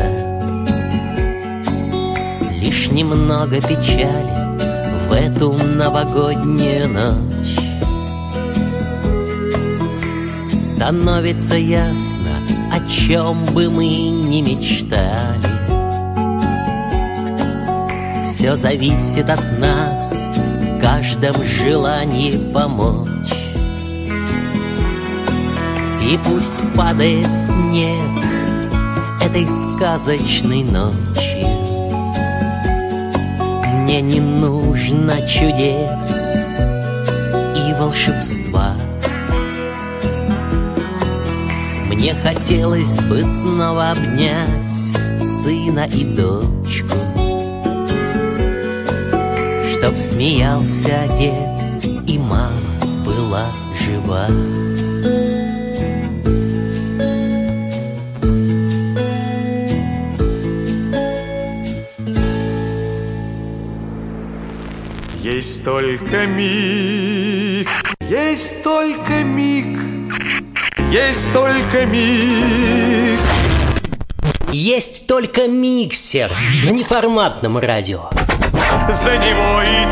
Лишь немного печали в эту новогоднюю ночь. Становится ясно, о чем бы мы ни мечтали. Все зависит от нас, в каждом желании помочь. И пусть падает снег этой сказочной ночью. Мне не нужно чудес и волшебства. Мне хотелось бы снова обнять сына и дочку, чтоб смеялся отец и мама была жива. Есть только миг, есть только миг, есть только миг. Есть только миксер на неформатном радио. За него и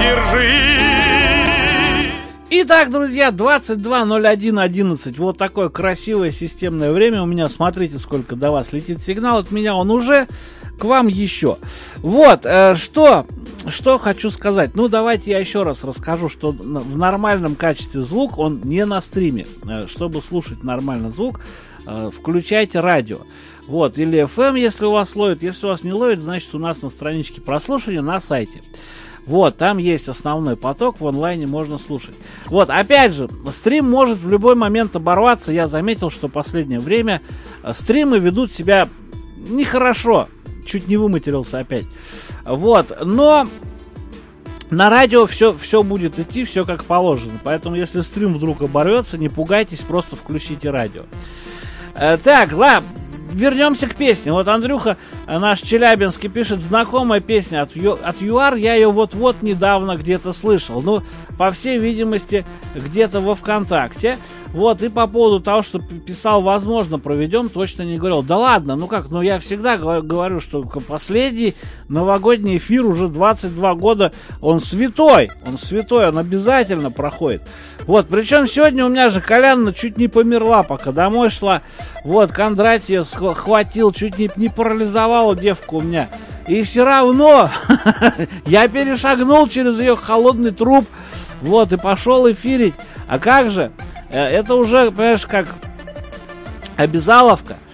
держи. Итак, друзья, 22:01:11. Вот такое красивое системное время у меня. Смотрите, сколько до вас летит сигнал. От меня он уже, к вам еще. Вот, что хочу сказать. Ну, давайте я еще раз расскажу, что в нормальном качестве звук, он не на стриме. Чтобы слушать нормально звук, включайте радио. Вот, или FM, если у вас ловит. Если у вас не ловит, значит, у нас на страничке прослушивания на сайте. Вот, там есть основной поток, в онлайне можно слушать. Вот, опять же, стрим может в любой момент оборваться. Я заметил, что в последнее время стримы ведут себя нехорошо. Чуть не выматерился опять. Вот, но на радио все будет идти, все как положено. Поэтому, если стрим вдруг оборвется, не пугайтесь, просто включите радио. Так, ладно, вернемся к песне. Вот Андрюха, наш челябинский, пишет: знакомая песня от ЮАР, я ее вот-вот недавно где-то слышал. Ну, по всей видимости, где-то во ВКонтакте. Вот, и по поводу того, что писал, возможно, проведем, точно не говорил. Да ладно, ну как, ну я всегда говорю, что последний новогодний эфир уже 22 года, он святой, он обязательно проходит. Вот, причем сегодня у меня же Коляна чуть не померла, пока домой шла. Вот, Кондратьев хватил, чуть не парализовала девку у меня. И все равно я перешагнул через ее холодный труп, вот, и пошел эфирить. А как же? Это уже, понимаешь, как обязаловка.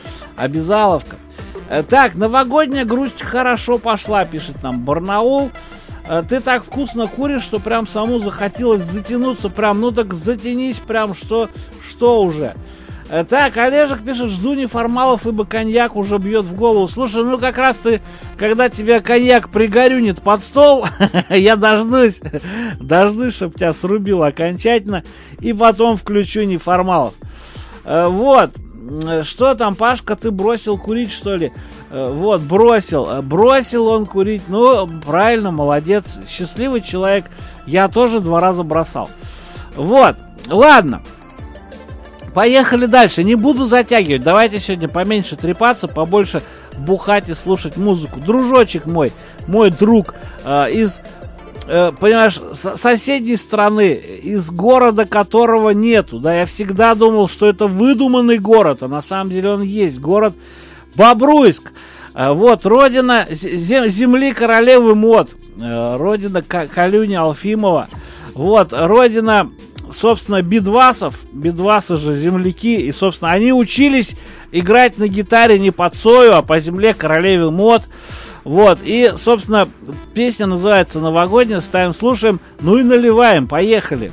Так, новогодняя грусть хорошо пошла, пишет нам Барнаул. Ты так вкусно куришь, что прям саму захотелось затянуться. Прям, ну так затянись, прям что уже. Так, Олежек пишет: жду неформалов, ибо коньяк уже бьет в голову. Слушай, ну как раз ты, когда тебя коньяк пригорюнит под стол, я дождусь, чтоб тебя срубило окончательно, и потом включу неформалов. Вот, что там, Пашка, ты бросил курить, что ли? Вот, бросил он курить. Ну, правильно, молодец, счастливый человек. Я тоже 2 раза бросал. Вот, ладно. Поехали дальше, не буду затягивать. Давайте сегодня поменьше трепаться, побольше бухать и слушать музыку. Дружочек мой друг из, понимаешь, соседней страны, из города, которого нету. Да, я всегда думал, что это выдуманный город, а на самом деле он есть. Город Бобруйск. Вот, родина земли королевы мод. Родина Калюни Алфимова. Вот, родина собственно, бидвасы же земляки, и, собственно, они учились играть на гитаре не под Цою, а по земле королеве мод. Вот, и, собственно, песня называется «Новогодняя», ставим, слушаем, ну и наливаем, поехали.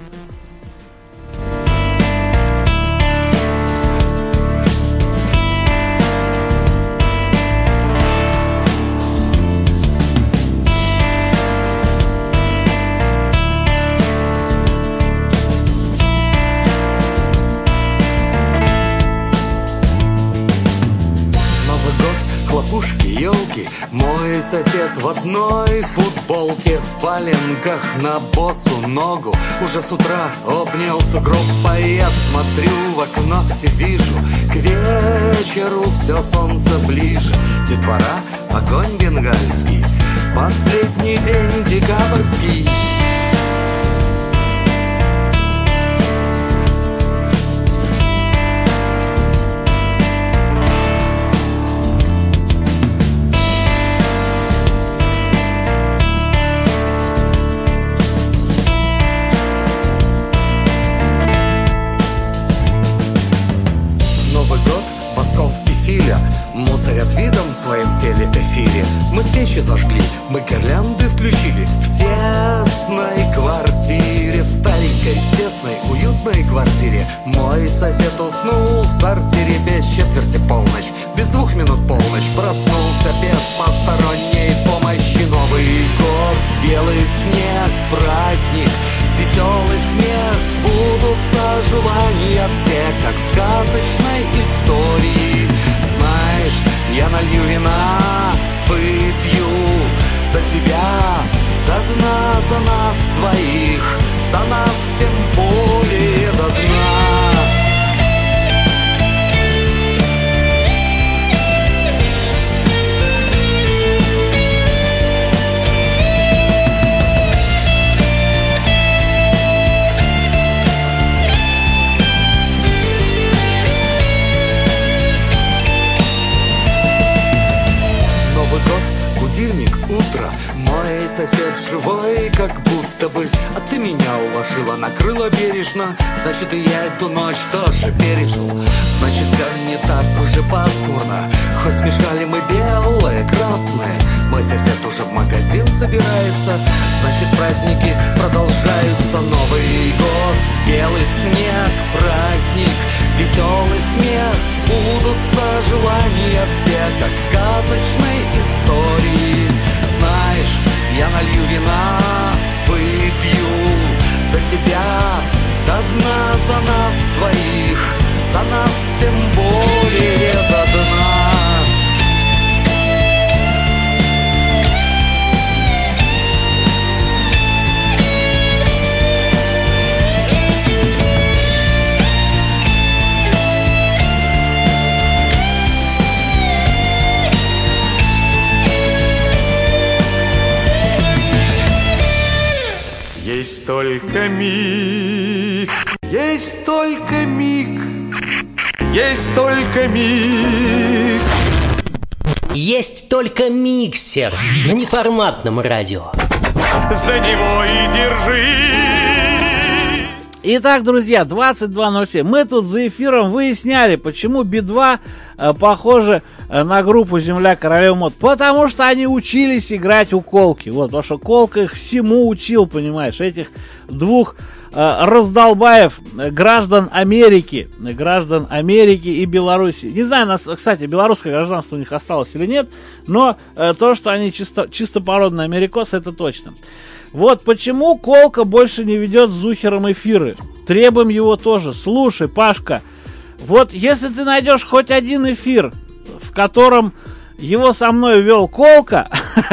Мой сосед в одной футболке, в валенках на босу ногу уже с утра обнял сугроб. А я смотрю в окно и вижу, к вечеру все солнце ближе. Детвора, огонь бенгальский, последний день декабрьский. Мусорят видом своим в телеэфире. Мы свечи зажгли, мы гирлянды включили. В тесной квартире, в старенькой, тесной, уютной квартире мой сосед уснул в сортире без четверти полночь. Без 2 минут полночь проснулся без посторонней помощи. Новый год, белый снег, праздник, веселый смех, сбудутся желания все, как в сказочной истории. Знаешь, я налью вина, выпью за тебя до дна, за нас двоих, за нас тем более до дна. Будильник, утро, мой сосед живой, как будто бы. А ты меня уложила, накрыла бережно. Значит, и я эту ночь тоже пережил. Значит, все не так уже пасмурно. Хоть смешали мы белое, красное. Мой сосед уже в магазин собирается. Значит, праздники продолжаются. Новый год, белый снег, праздник, веселый смех, сбудутся желания все, как в сказочной истории. Знаешь, я налью вина, выпью за тебя до дна, за нас двоих, за нас тем более до дна. Есть только миг, есть только миг, есть только миг. Есть только миксер на неформатном радио. За него и держи. Итак, друзья, 22:07. Мы тут за эфиром выясняли, почему Би-2 похожи на группу «Земля королева мод». Потому что они учились играть у Колки. Вот, потому что Колка их всему учил, понимаешь, этих двух раздолбаев, граждан Америки и Беларуси. Не знаю, кстати, белорусское гражданство у них осталось или нет, но то, что они чистопородные америкосы, это точно. Вот почему Колка больше не ведет с Зухером эфиры. Требуем его тоже. Слушай, Пашка, вот если ты найдешь хоть один эфир, в котором его со мной вел Колка,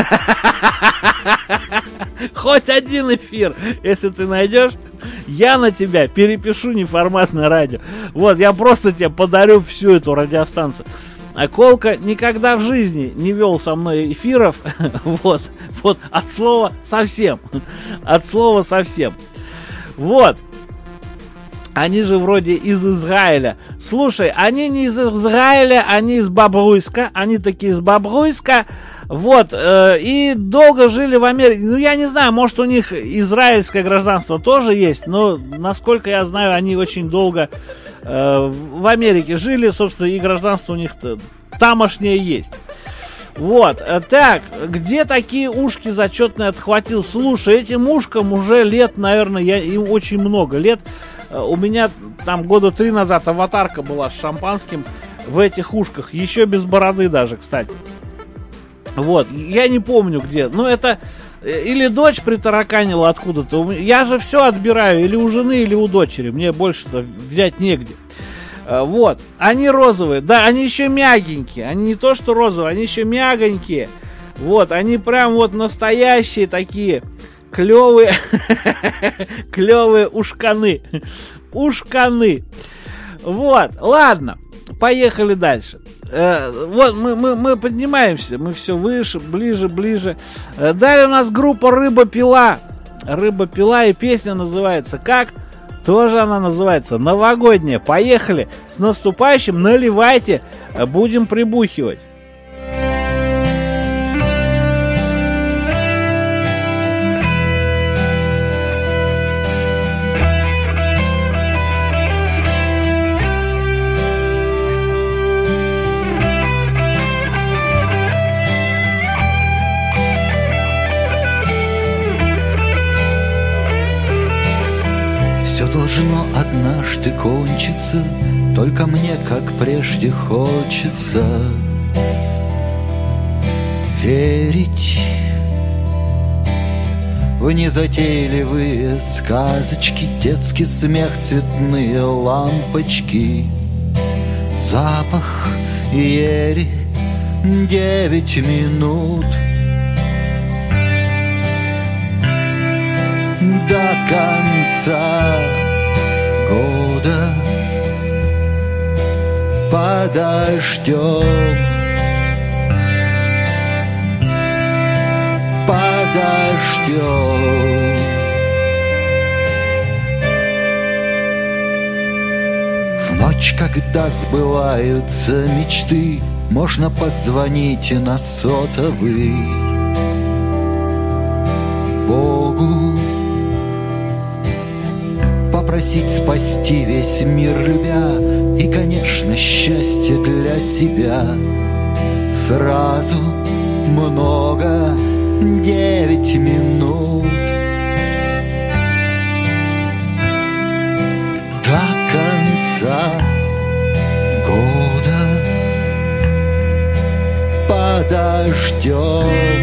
хоть один эфир, если ты найдешь, я на тебя перепишу неформатное радио. Вот, я просто тебе подарю всю эту радиостанцию. А Колка никогда в жизни не вел со мной эфиров. Вот, от слова совсем. От слова совсем. Вот. Они же вроде из Израиля. Слушай, они не из Израиля, они из Бобруйска. Они такие из Бобруйска. Вот, и долго жили в Америке. Ну, я не знаю, может, у них израильское гражданство тоже есть, но, насколько я знаю, они очень долго в Америке жили, собственно, и гражданство у них тамошнее есть. Вот, так, где такие ушки зачетные отхватил? Слушай, этим ушкам уже лет, наверное, им очень много лет. У меня там года 3 назад аватарка была с шампанским в этих ушках, еще без бороды даже, кстати. Вот, я не помню где, но это или дочь притараканила откуда-то. Я же все отбираю или у жены, или у дочери, мне больше-то взять негде. Вот, они розовые, да, они еще мягенькие, они не то что розовые, они еще мягонькие. Вот, они прям вот настоящие такие клевые, клевые ушканы. Ушканы. Вот, ладно, поехали дальше. Вот мы поднимаемся, мы все выше, ближе. Далее у нас группа Рыба-Пила. Рыба-Пила, и песня называется как? Тоже она называется новогодняя. Поехали, с наступающим, наливайте, будем прибухивать. Должно однажды кончиться, только мне, как прежде, хочется верить в незатейливые сказочки, детский смех, цветные лампочки, запах ели 9 минут до конца года. Подождем, подождем. В ночь, когда сбываются мечты, можно позвонить на сотовый Богу, попросить спасти весь мир, любя, и, конечно, счастье для себя. Сразу много 9 минут до конца года. Подождем,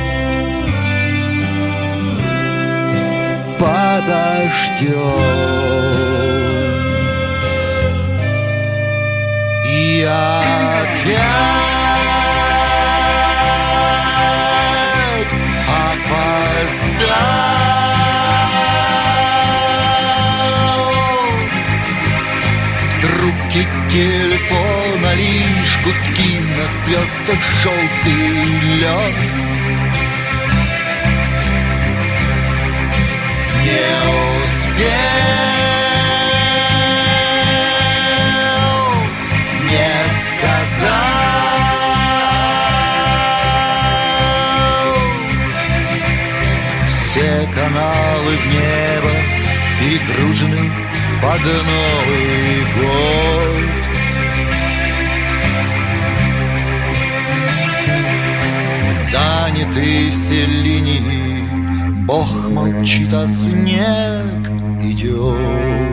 подождем. И опять опоздал. В трубке телефона лишь гудки, на звездах желтый лед. Не успел, не сказал. Все каналы в небо перекружены под Новый год. Заняты все линии, Бог молчит, а снег идет.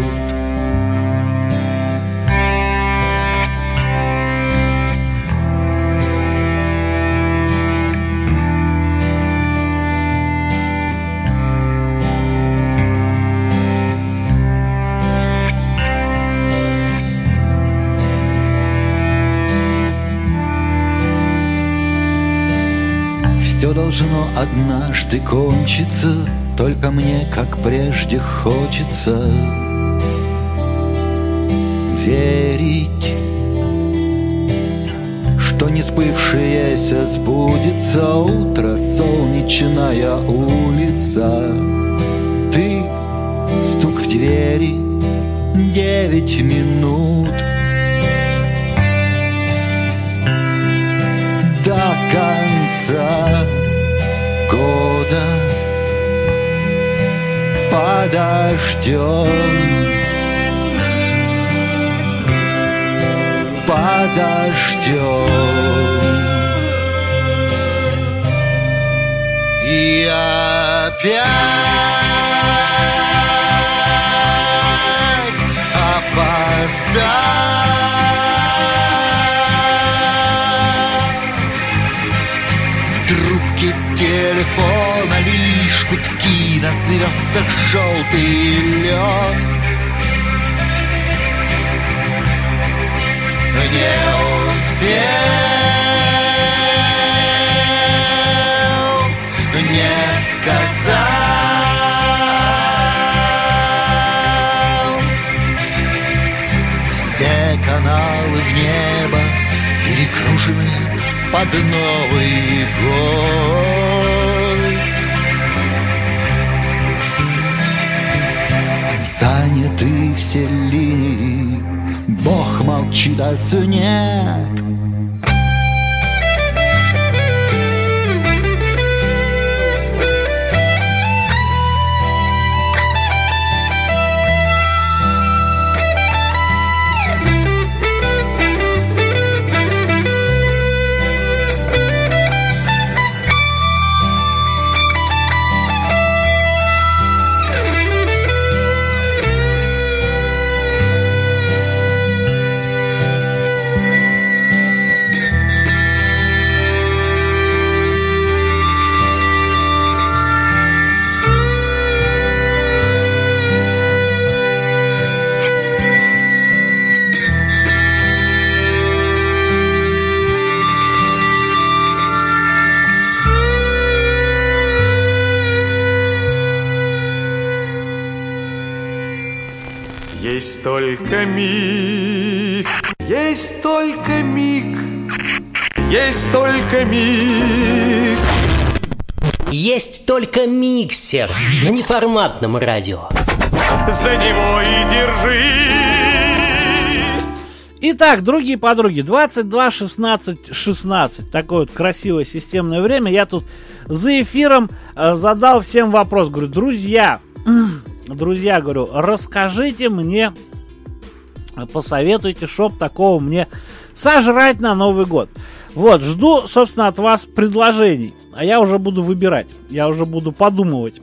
Все должно однажды кончиться, только мне, как прежде, хочется верить, что не сбывшееся сбудется. Утро, солнечная улица, ты, стук в двери, 9 минут до конца года. Подождем, подождем. И опять опоздал. В трубке телефона лишь гудки, на звездах желтый лед. Не успел, не сказал. Все каналы в небо перекружены под Новый год. Заняты все линии, Бог молчит, а снег Есть только миг, есть только миг, есть только миг. Есть только миксер на неформатном радио. За него и держись. Итак, другие подруги, 22, 16, 16. Такое вот красивое системное время. Я тут за эфиром задал всем вопрос. Говорю, друзья, говорю, расскажите мне, посоветуйте, чтоб такого мне сожрать на Новый год. Вот, жду, собственно, от вас предложений. А я уже буду выбирать. Я уже буду подумывать,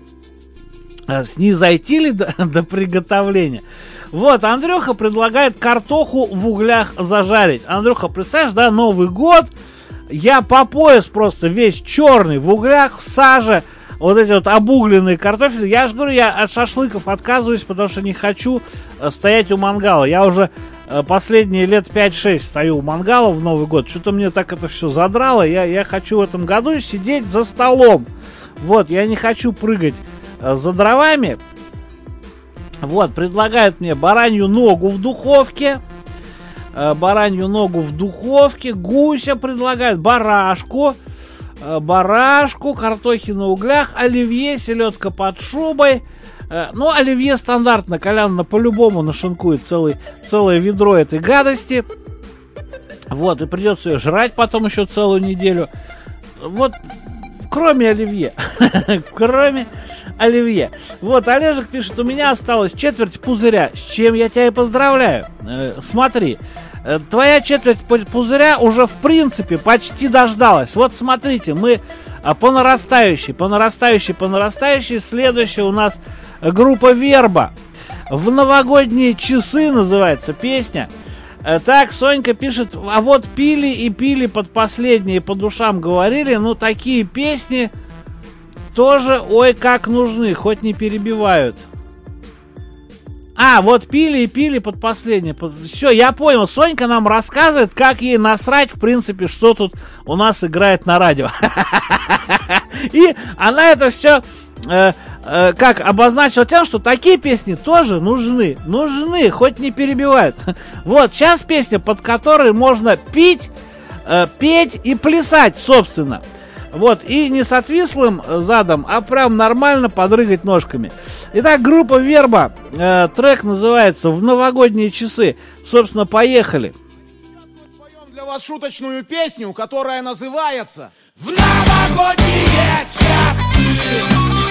снизойти ли до приготовления. Вот, Андрюха предлагает картоху в углях зажарить. Андрюха, представляешь, да, Новый год. Я по пояс просто весь черный, в углях, в саже. Вот эти вот обугленные картофели. Я же говорю, я от шашлыков отказываюсь, потому что не хочу стоять у мангала. Я уже последние лет 5-6 стою у мангала в Новый год. Что-то мне так это все задрало. Я хочу в этом году сидеть за столом. Вот, я не хочу прыгать за дровами. Вот, предлагают мне баранью ногу в духовке. Баранью ногу в духовке. Гуся предлагают, барашку, картохи на углях, оливье, селедка под шубой. Ну, оливье стандартно, Колян по-любому нашинкует целое ведро этой гадости. Вот, и придется ее жрать потом еще целую неделю. Вот, кроме оливье. Кроме оливье. Вот, Олежек пишет, у меня осталось четверть пузыря, с чем я тебя и поздравляю. Смотри. Твоя четверть пузыря уже в принципе почти дождалась. Вот смотрите, мы по нарастающей. Следующая у нас группа Верба. В новогодние часы называется песня. Так, Сонька пишет, а вот пили под последние, по душам говорили. Ну, такие песни тоже, ой, как нужны, хоть не перебивают. А, вот пили под последнее. Все, я понял. Сонька нам рассказывает, как ей насрать, в принципе, что тут у нас играет на радио. И она это все как обозначила тем, что такие песни тоже нужны, хоть не перебивают. Вот, сейчас песня, под которой можно петь и плясать, собственно. Вот, и не с отвислым задом, а прям нормально подрыгать ножками. Итак, группа Верба, трек называется «В новогодние часы». Собственно, поехали. Для вас шуточную песню, которая называется «В новогодние часы».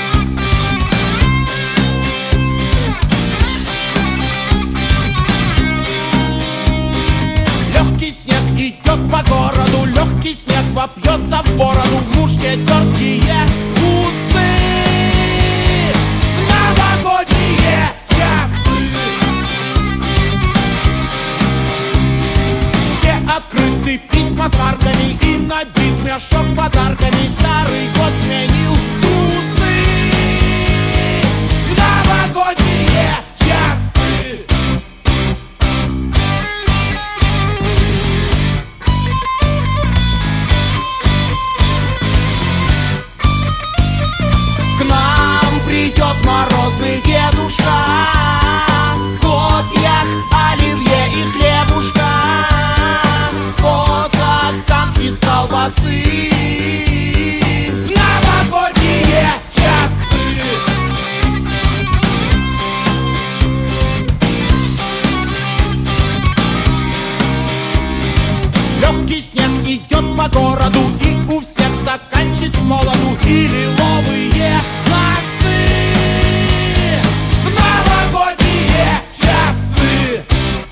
Легкий снег идет по городу, легкий снег вопьется в бороду, в мушкетерские усы. Новогодние часы. Все открыты письма с марками и набит мешок подарками. Старый год сменил трусы. Новогодние часы. Придет морозный дедушка в хлопьях, оливье и хлебушка, с посохом из колбасы. Новогодние часы. Легкий снег идет по городу, и у всех стаканчик с молоду и лиловые носы. Новогодние часы.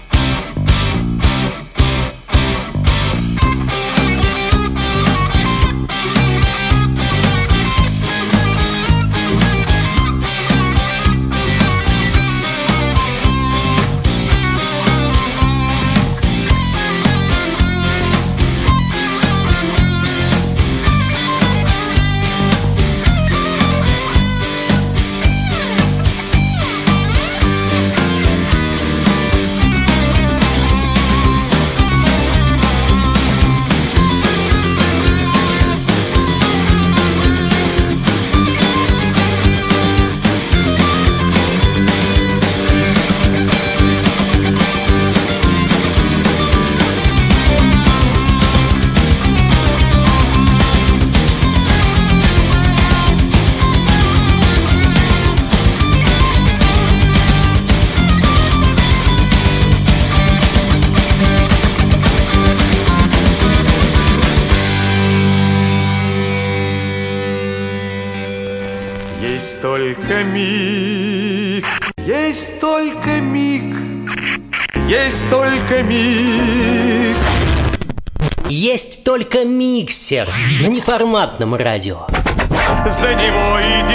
Есть только миг, есть только миг, есть только миг. Есть только миксер на неформатном радио. За него и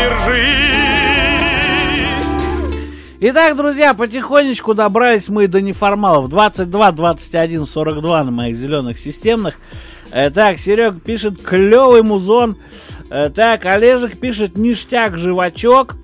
держись. Итак, друзья, потихонечку добрались мы до неформалов. 22, 21, 42 на моих зеленых системных. Так, Серега пишет клевый музон. Так, Олежек пишет ништяк живачок.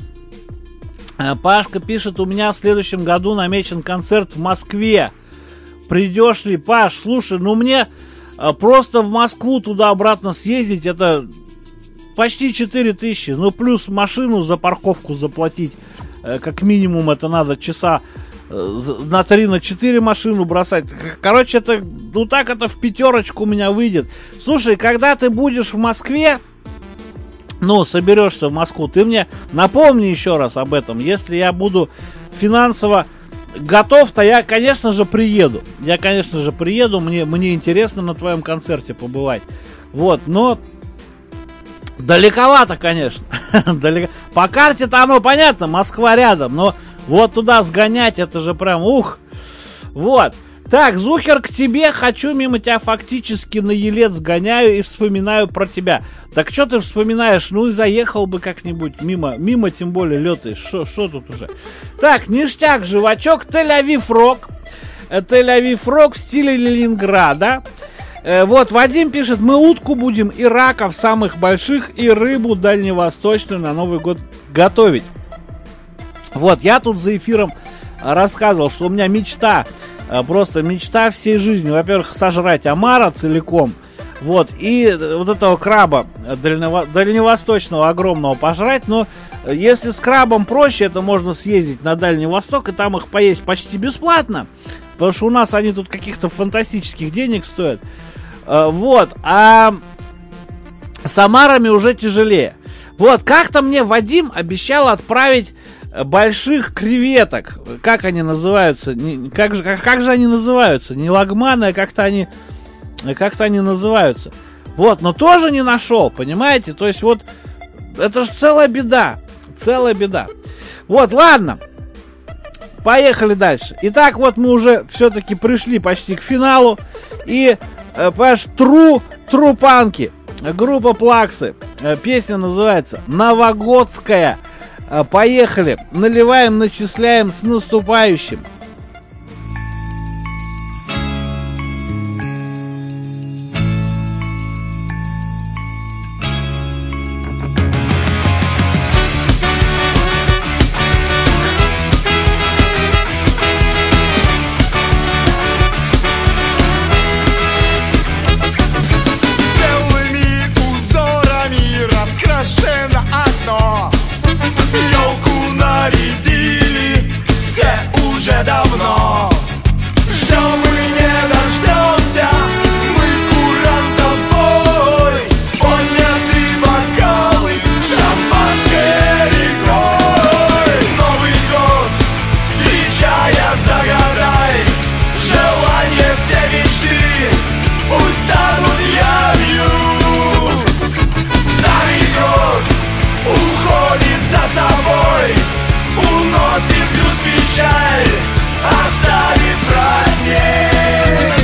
Пашка пишет, у меня в следующем году намечен концерт в Москве. Придешь ли, Паш? Слушай, ну мне просто в Москву туда-обратно съездить, это почти 4000. Ну плюс машину за парковку заплатить. Как минимум это надо часа на 3-4 машину бросать. Короче, это, ну так это в пятерочку у меня выйдет. Слушай, когда ты будешь в Москве, ну, соберешься в Москву, ты мне напомни еще раз об этом. Если я буду финансово готов, то я, конечно же, приеду. Мне интересно на твоем концерте побывать. Вот, но далековато, конечно. По карте-то оно понятно, Москва рядом, но вот туда сгонять, это же прям ух. Вот. Так, Зухер, к тебе, хочу мимо тебя фактически на Елец гоняю и вспоминаю про тебя. Так что ты вспоминаешь? Ну и заехал бы как-нибудь мимо тем более летаешь. Что тут уже? Так, ништяк, живачок, Тель-Авив Рок. Тель-Авив Рок в стиле Ленинграда. Вот, Вадим пишет, мы утку будем и раков самых больших, и рыбу дальневосточную на Новый год готовить. Вот, я тут за эфиром рассказывал, что у меня мечта, просто мечта всей жизни. Во-первых, сожрать омара целиком, вот, и вот этого краба дальневосточного огромного пожрать. Но если с крабом проще, это можно съездить на Дальний Восток и там их поесть почти бесплатно, потому что у нас они тут каких-то фантастических денег стоят. Вот, а с омарами уже тяжелее. Вот, как-то мне Вадим обещал отправить больших креветок. Как они называются? Как же они называются? Не лагманы, а как-то они называются. Вот, но тоже не нашел, понимаете? То есть вот, это же целая беда. Целая беда. Вот, ладно. Поехали дальше. Итак, вот мы уже все-таки пришли почти к финалу. И, понимаешь, трупанки. Группа Плаксы. Песня называется «Новогодская». Поехали. Наливаем, начисляем с наступающим. Давно ждем и не дождемся, мы курантов бой, подняты бокалы, шампанское рекой. Новый год встречая, загадай желания, все мечты пусть станут явью. Старый год уходит за собой, уносит груз, печаль, оставит праздник.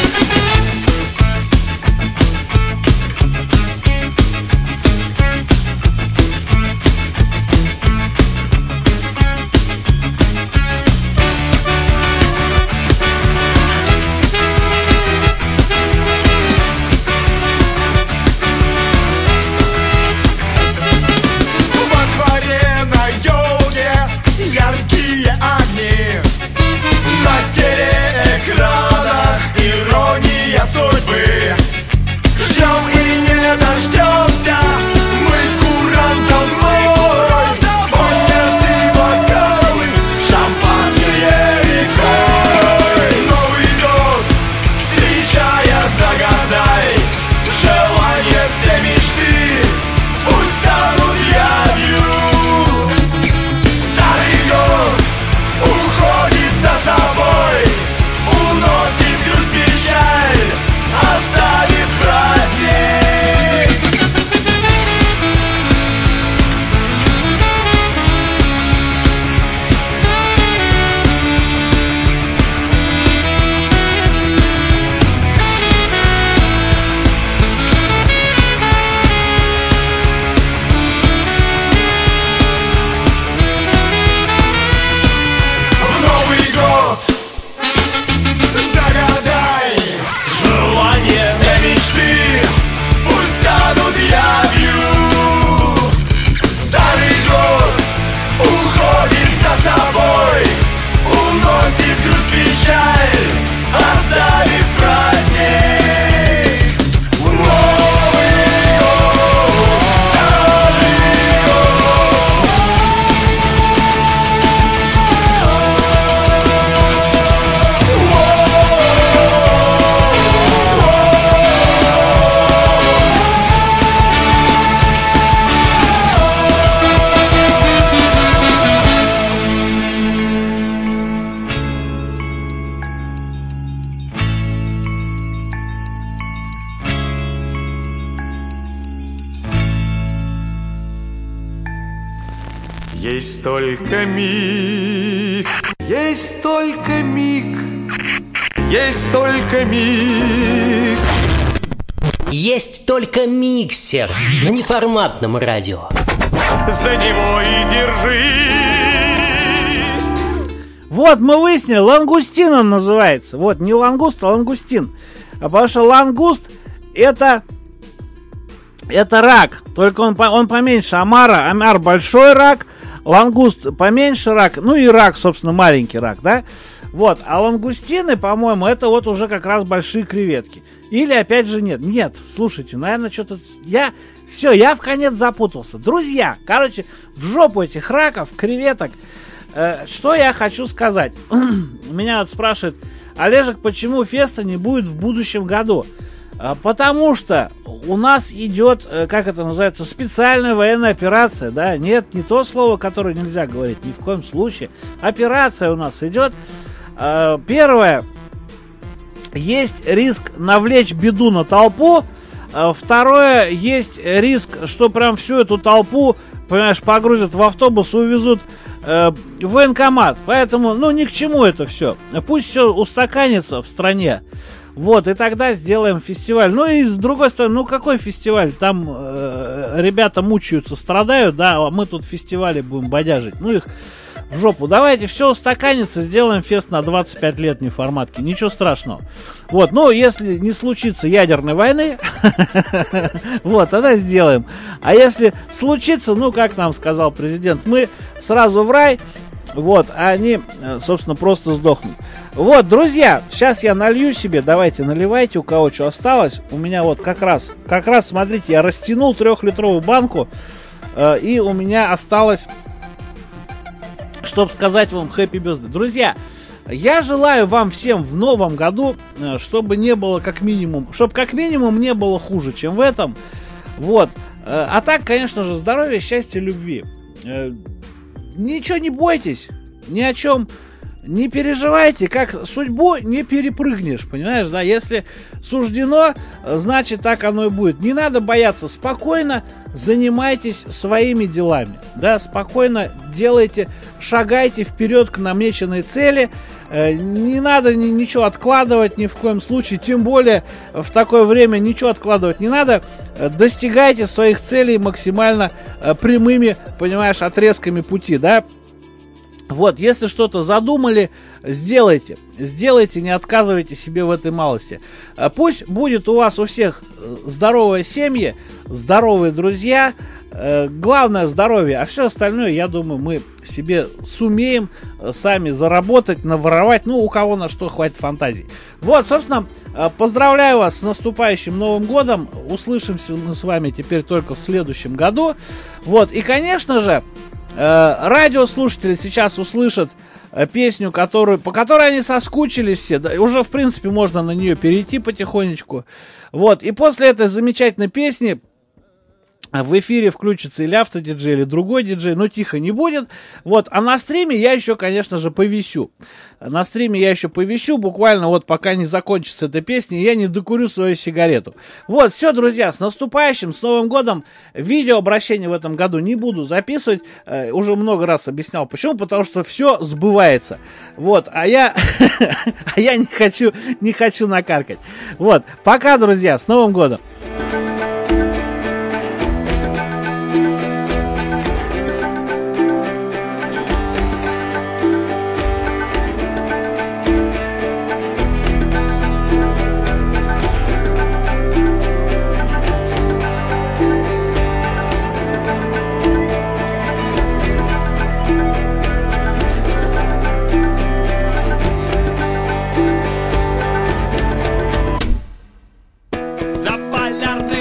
Во дворе на елке яркие огни, на телеэкранах ирония судьбы. Ждем и не дождемся, мы курантов мой, подняты бокалы, шампанское рекой. Новый год встречая, загадай желания, все мечты пусть станут явью. Старый год уходит за собой, уносит груз, печаль, оставит праздник. В Новый год загадай желания, все мечты пусть станут явью. Старый год уходит за собой, уносит груз, печаль, оставит праздник. Новый год, старый Есть только миг, есть только миг, есть только миг. Есть только миксер на неформатном радио. За него и держись. Вот, мы выяснили, лангустин он называется. Вот, не лангуст, а лангустин. Потому что лангуст это рак. Только он поменьше омара. Омар большой рак, лангуст поменьше рак. Ну и рак, собственно, маленький рак, да? Вот, а лангустины, по-моему, это вот уже как раз большие креветки. Или опять же нет. Нет, слушайте, наверное, что-то... Я в конец запутался. Друзья, короче, в жопу этих раков, креветок. Что я хочу сказать? Меня вот спрашивают: Олежек, почему феста не будет в будущем году? Потому что у нас идет, как это называется, специальная военная операция, да, нет, не то слово, которое нельзя говорить, ни в коем случае. Операция у нас идет. Первое, есть риск навлечь беду на толпу. Второе, есть риск, что прям всю эту толпу, понимаешь, погрузят в автобус и увезут в военкомат. Поэтому, ну, ни к чему это все. Пусть все устаканится в стране. Вот, и тогда сделаем фестиваль. Ну и с другой стороны, ну какой фестиваль? Там ребята мучаются, страдают, да, а мы тут фестивали будем бодяжить. Ну их в жопу. Давайте все устаканится, сделаем фест на 25 лет неформатки. Ничего страшного. Вот, ну если не случится ядерной войны, вот, тогда сделаем. А если случится, ну как нам сказал президент, мы сразу в рай, вот, а они, собственно, просто сдохнут. Вот, друзья, сейчас я налью себе, давайте наливайте, у кого что осталось. У меня вот как раз, смотрите, я растянул 3-литровую банку, и у меня осталось, чтобы сказать вам Happy Birthday. Друзья, я желаю вам всем в новом году, чтобы не было как минимум не было хуже, чем в этом. Вот, а так, конечно же, здоровья, счастья, любви. Ничего не бойтесь, ни о чем не переживайте, как судьбу не перепрыгнешь, понимаешь, да, если суждено, значит так оно и будет. Не надо бояться, спокойно занимайтесь своими делами, да, спокойно делайте, шагайте вперед к намеченной цели, не надо ничего откладывать ни в коем случае, тем более в такое время ничего откладывать не надо, достигайте своих целей максимально прямыми, понимаешь, отрезками пути, да. Вот, если что-то задумали, сделайте, не отказывайте себе в этой малости. Пусть будет у вас у всех здоровые семьи, здоровые друзья, главное здоровье, а все остальное, я думаю, мы себе сумеем сами заработать, наворовать, ну, у кого на что хватит фантазии. Вот, собственно, поздравляю вас с наступающим Новым годом, услышимся мы с вами теперь только в следующем году. Вот, и, конечно же, радиослушатели сейчас услышат песню, по которой они соскучились все. Да, уже, в принципе, можно на нее перейти потихонечку. Вот. И после этой замечательной песни в эфире включится или автодиджей, или другой диджей, но тихо не будет. Вот. А на стриме я еще, конечно же, повисю. Буквально вот пока не закончится эта песня, я не докурю свою сигарету. Вот, все, друзья, с наступающим, с Новым годом. Видеообращение в этом году не буду записывать. Уже много раз объяснял, почему. Потому что все сбывается. Вот, а я не хочу накаркать. Вот, пока, друзья, с Новым годом. За полярным